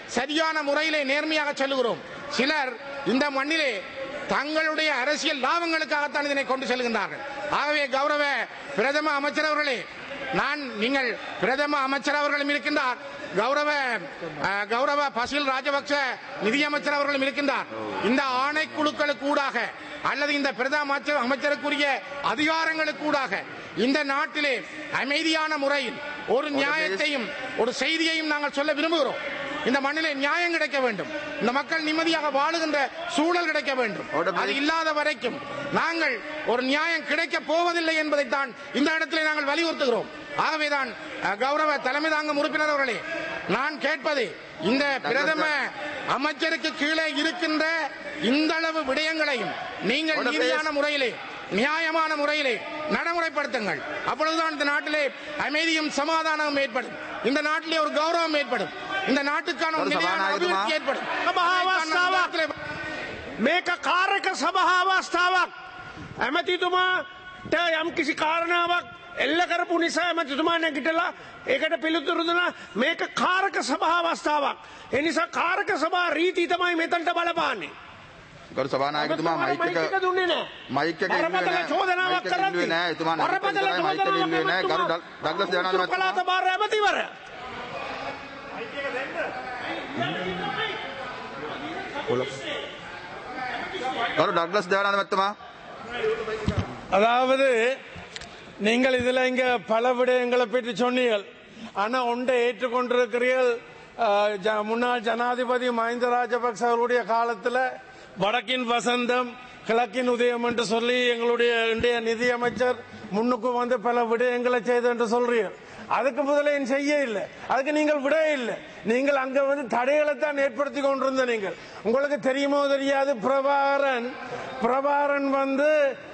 சரியான முறையிலே நேர்மையாக சொல்லுகிறோம். சிலர் இந்த மண்ணிலே தங்களுடைய அரசியல் லாபங்களுக்காகத்தான் இதனை கொண்டு செல்கின்றார்கள். ஆகவே கௌரவ பிரதம அமைச்சர் அவர்களே, நான் நீங்கள் பிரதம அமைச்சர் அவர்களும் இருக்கின்றார், கௌரவ கௌரவ பசில் ராஜபக்ச நிதியமைச்சர் அவர்களும் இருக்கின்றார். இந்த ஆணைக்குழுக்களுக்கு ஊடாக அல்லது இந்த பிரதம அமைச்சருக்குரிய அதிகாரங்களுக்கு ஊடாக இந்த நாட்டிலே அமைதியான முறையில் ஒரு நியாயத்தையும் ஒரு செய்தியையும் நாங்கள் சொல்ல விரும்புகிறோம். இந்த மண்ணிலே நியாயம் கிடைக்க வேண்டும், இந்த மக்கள் நிம்மதியாக வாழுகின்ற சூழல் கிடைக்க வேண்டும். அது இல்லாத வரைக்கும் நாங்கள் ஒரு நியாயம் கிடைக்க போவதில்லை என்பதைத்தான் இந்த இடத்திலே நாங்கள் வலியுறுத்துகிறோம். ஆகவேதான் கௌரவ தலைமை தாங்கும் உறுப்பினர் அவர்களே, நான் கேட்பது, இந்த பிரதம அமைச்சருக்கு கீழே இருக்கின்ற இந்த அளவு விடயங்களையும் நீங்கள் நீதியான முறையிலே நியாயமான முறையிலே நடைமுறைப்படுத்துங்கள். அப்பொழுதுதான் இந்த நாட்டிலே அமைதியும் சமாதானமும் ஏற்படும், இந்த நாட்டிலே ஒரு கௌரவம் ஏற்படும், இந்த நாட்டுக்கான அபிவிருத்தி ஏற்படும். මේක කාරක සභාවස්ථාවක්. ඇමතිතුමාට යම් කිසි කාරණාවක් එල්ල කරපු නිසා ඇමතිතුමා නැගිටලා ඒකට පිළිතුරු දුන්නා. මේක කාරක සභාවස්ථාවක්. ඒ නිසා කාරක සභා රීති තමයි මෙතනට බලපාන්නේ. ගරු සභානායකතුමා මයික් එක දුන්නේ නැහැ. මයික් එක බරපතල චෝදනාවක් කරද්දී නෑ එතුමා බරපතල මයික් එක ඉල්ලුවේ නෑ. ගරු ඩග්ලස් දේවානන්ද මහත්මයා පළාත භාර ඇමතිවරයා ගරු ඩග්ලස් දේවානන්ද මහත්මයා, அதாவது நீங்கள் இதுல இங்க பல விடயங்களை பற்றி சொன்னீர்கள். ஆனா ஒன்றை ஏற்றுக்கொண்டிருக்கிறீர்கள். முன்னாள் ஜனாதிபதி மஹிந்த ராஜபக்ச அவருடைய காலத்தில் வடக்கின் வசந்தம் கிழக்கின் உதயம் என்று சொல்லி எங்களுடைய இன்றைய நிதியமைச்சர் முன்னுக்கு வந்து பல விடயங்களை செய்து என்று சொல்றீர்கள். அதுக்கு முதல்ல ஏன் செய்ய இல்லை, அதுக்கு நீங்கள் விட இல்லை. நீங்கள் அங்க வந்து தடைகளை தான் ஏற்படுத்தி கொண்டிருந்த நீங்கள். உங்களுக்கு தெரியுமோ தெரியாது, பிரபாகரன் பிரபாகரன் வந்து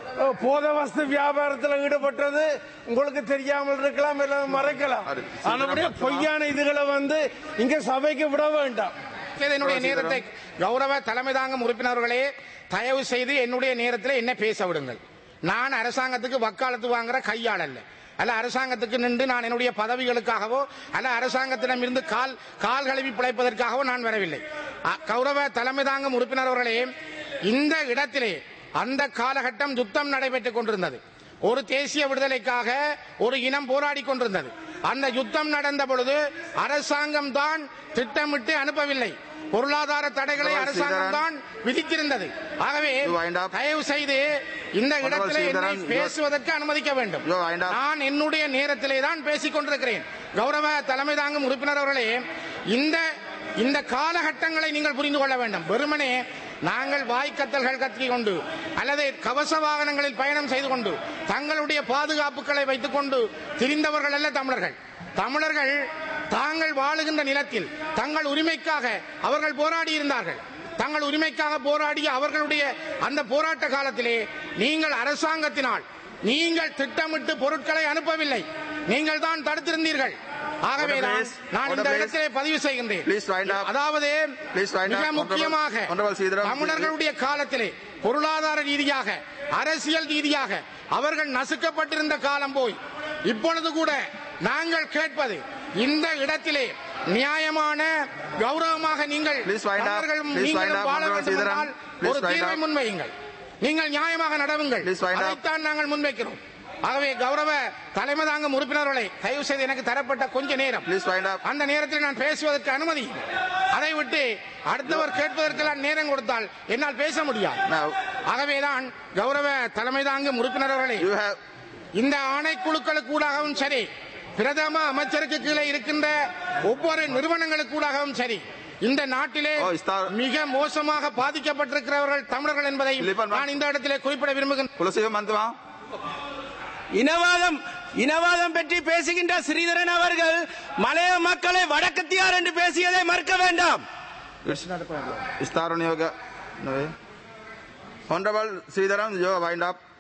போத வஸ்து வியாபாரத்தில் ஈடுபட்டது உங்களுக்கு தெரியாமல் இருக்கலாம், எல்லாம் மறைக்கலாம். ஆனபடியே பொய்யான இதுகளை வந்து இங்க சபைக்கு விட வேண்டாம். என்னுடைய நேரத்தை கௌரவ தலைமை தாங்கும் உறுப்பினர்களே, தயவு செய்து என்னுடைய நேரத்தில் என்ன பேச விடுங்கள். நான் அரசாங்கத்துக்கு வக்காலத்து வாங்குற கையாள் அல்ல, அல்ல அரசாங்கத்துக்கு நின்று நான் என்னுடைய பதவிகளுக்காகவோ அல்ல அரசாங்கத்திடம் இருந்து கால் கால் கழுவி பிழைப்பதற்காகவோ நான் வரவில்லை. கௌரவ தலைமை தாங்கும் உறுப்பினர் அவர்களே, இந்த இடத்திலே அந்த காலகட்டம் யுத்தம் நடைபெற்றுக் கொண்டிருந்தது. ஒரு தேசிய விடுதலைக்காக ஒரு இனம் போராடி கொண்டிருந்தது. அந்த யுத்தம் நடந்த பொழுது அரசாங்கம் தான் திட்டமிட்டு அனுப்பவில்லை, பொருளாதார தடைகளை அரசாங்கம் தான் விதித்திருந்தது. ஆகவே தயவு செய்து இந்த இடத்திலே என்னை பேசுவதற்கு அனுமதிக்க வேண்டும். நான் என்னுடைய நேரத்திலே தான் பேசிக் கொண்டிருக்கிறேன். கௌரவ தலைமை தாங்கும் உறுப்பினர் அவர்களே, இந்த இந்த காலகட்டங்களை நீங்கள் புரிந்து கொள்ள வேண்டும். வெறுமனே நாங்கள் வாய்க்கத்தல்கள் கத்திக் கொண்டு அல்லது கவச வாகனங்களில் பயணம் செய்து கொண்டு தங்களுடைய பாதுகாப்புகளை வைத்துக் கொண்டு திரிந்தவர்கள் அல்ல தமிழர்கள். தமிழர்கள் தாங்கள் வாழுகின்ற நிலத்தில் தங்கள் உரிமைக்காக அவர்கள் போராடி இருந்தார்கள். தங்கள் உரிமைக்காக போராடிய அவர்களுடைய அந்த போராட்ட காலத்திலே நீங்கள் அரசாங்கத்தினால் நீங்கள் திட்டமிட்டு பொருட்களை அனுப்பவில்லை, நீங்கள் தான் தடுத்திருந்தீர்கள். ஆகவே நான் இந்த இடத்திலே பதிவு செய்கின்றேன். அதாவது மிக முக்கியமாக தமிழர்களுடைய காலத்திலே பொருளாதார ரீதியாக அரசியல் ரீதியாக அவர்கள் நசுக்கப்பட்டிருந்த காலம் போய் இப்பொழுது கூட நாங்கள் கேட்பது, இந்த இடத்திலே நியாயமான கௌரவமாக நீங்கள் வாழ வேண்டும் என்றால் ஒரு தீர்வை முன்வையுங்கள், நீங்கள் நியாயமாக நடவுங்கள், அதைத்தான் நாங்கள் முன்வைக்கிறோம். ஆகவே கௌரவ தலைமை தாங்கும் உறுப்பினர்களை தயவு செய்து எனக்கு தரப்பட்ட கொஞ்ச நேரம், அந்த நேரத்தில் நான் பேசுவதற்கு அனுமதி, அதை விட்டு அடுத்தவர் கேட்பதற்கெல்லாம் நேரம் கொடுத்தால் என்னால் பேச முடியாது. ஆகவேதான் கௌரவ தலைமை தாங்கும் உறுப்பினர்களை இந்த ஆணைக்குழுக்களுக்கு ஊடாகவும் சரி, பிரதம அமைச்சருக்கு கீழே இருக்கின்ற ஒவ்வொரு நிறுவனங்களுக்கு ஊடாகவும் சரி, இந்த நாட்டிலே மிக மோசமாக பாதிக்கப்பட்டிருக்கிறவர்கள் தமிழர்கள் என்பதை நான் இந்த இடத்திலே குறிப்பிட விரும்புகிறேன். இனவாதம் இனவாதம் பற்றி பேசுகின்ற ஸ்ரீதரன் அவர்கள் மலைய மக்களை வடக்கத்தியார் என்று பேசியதை மறுக்க வேண்டாம். Honorable Sridharan, you wind up.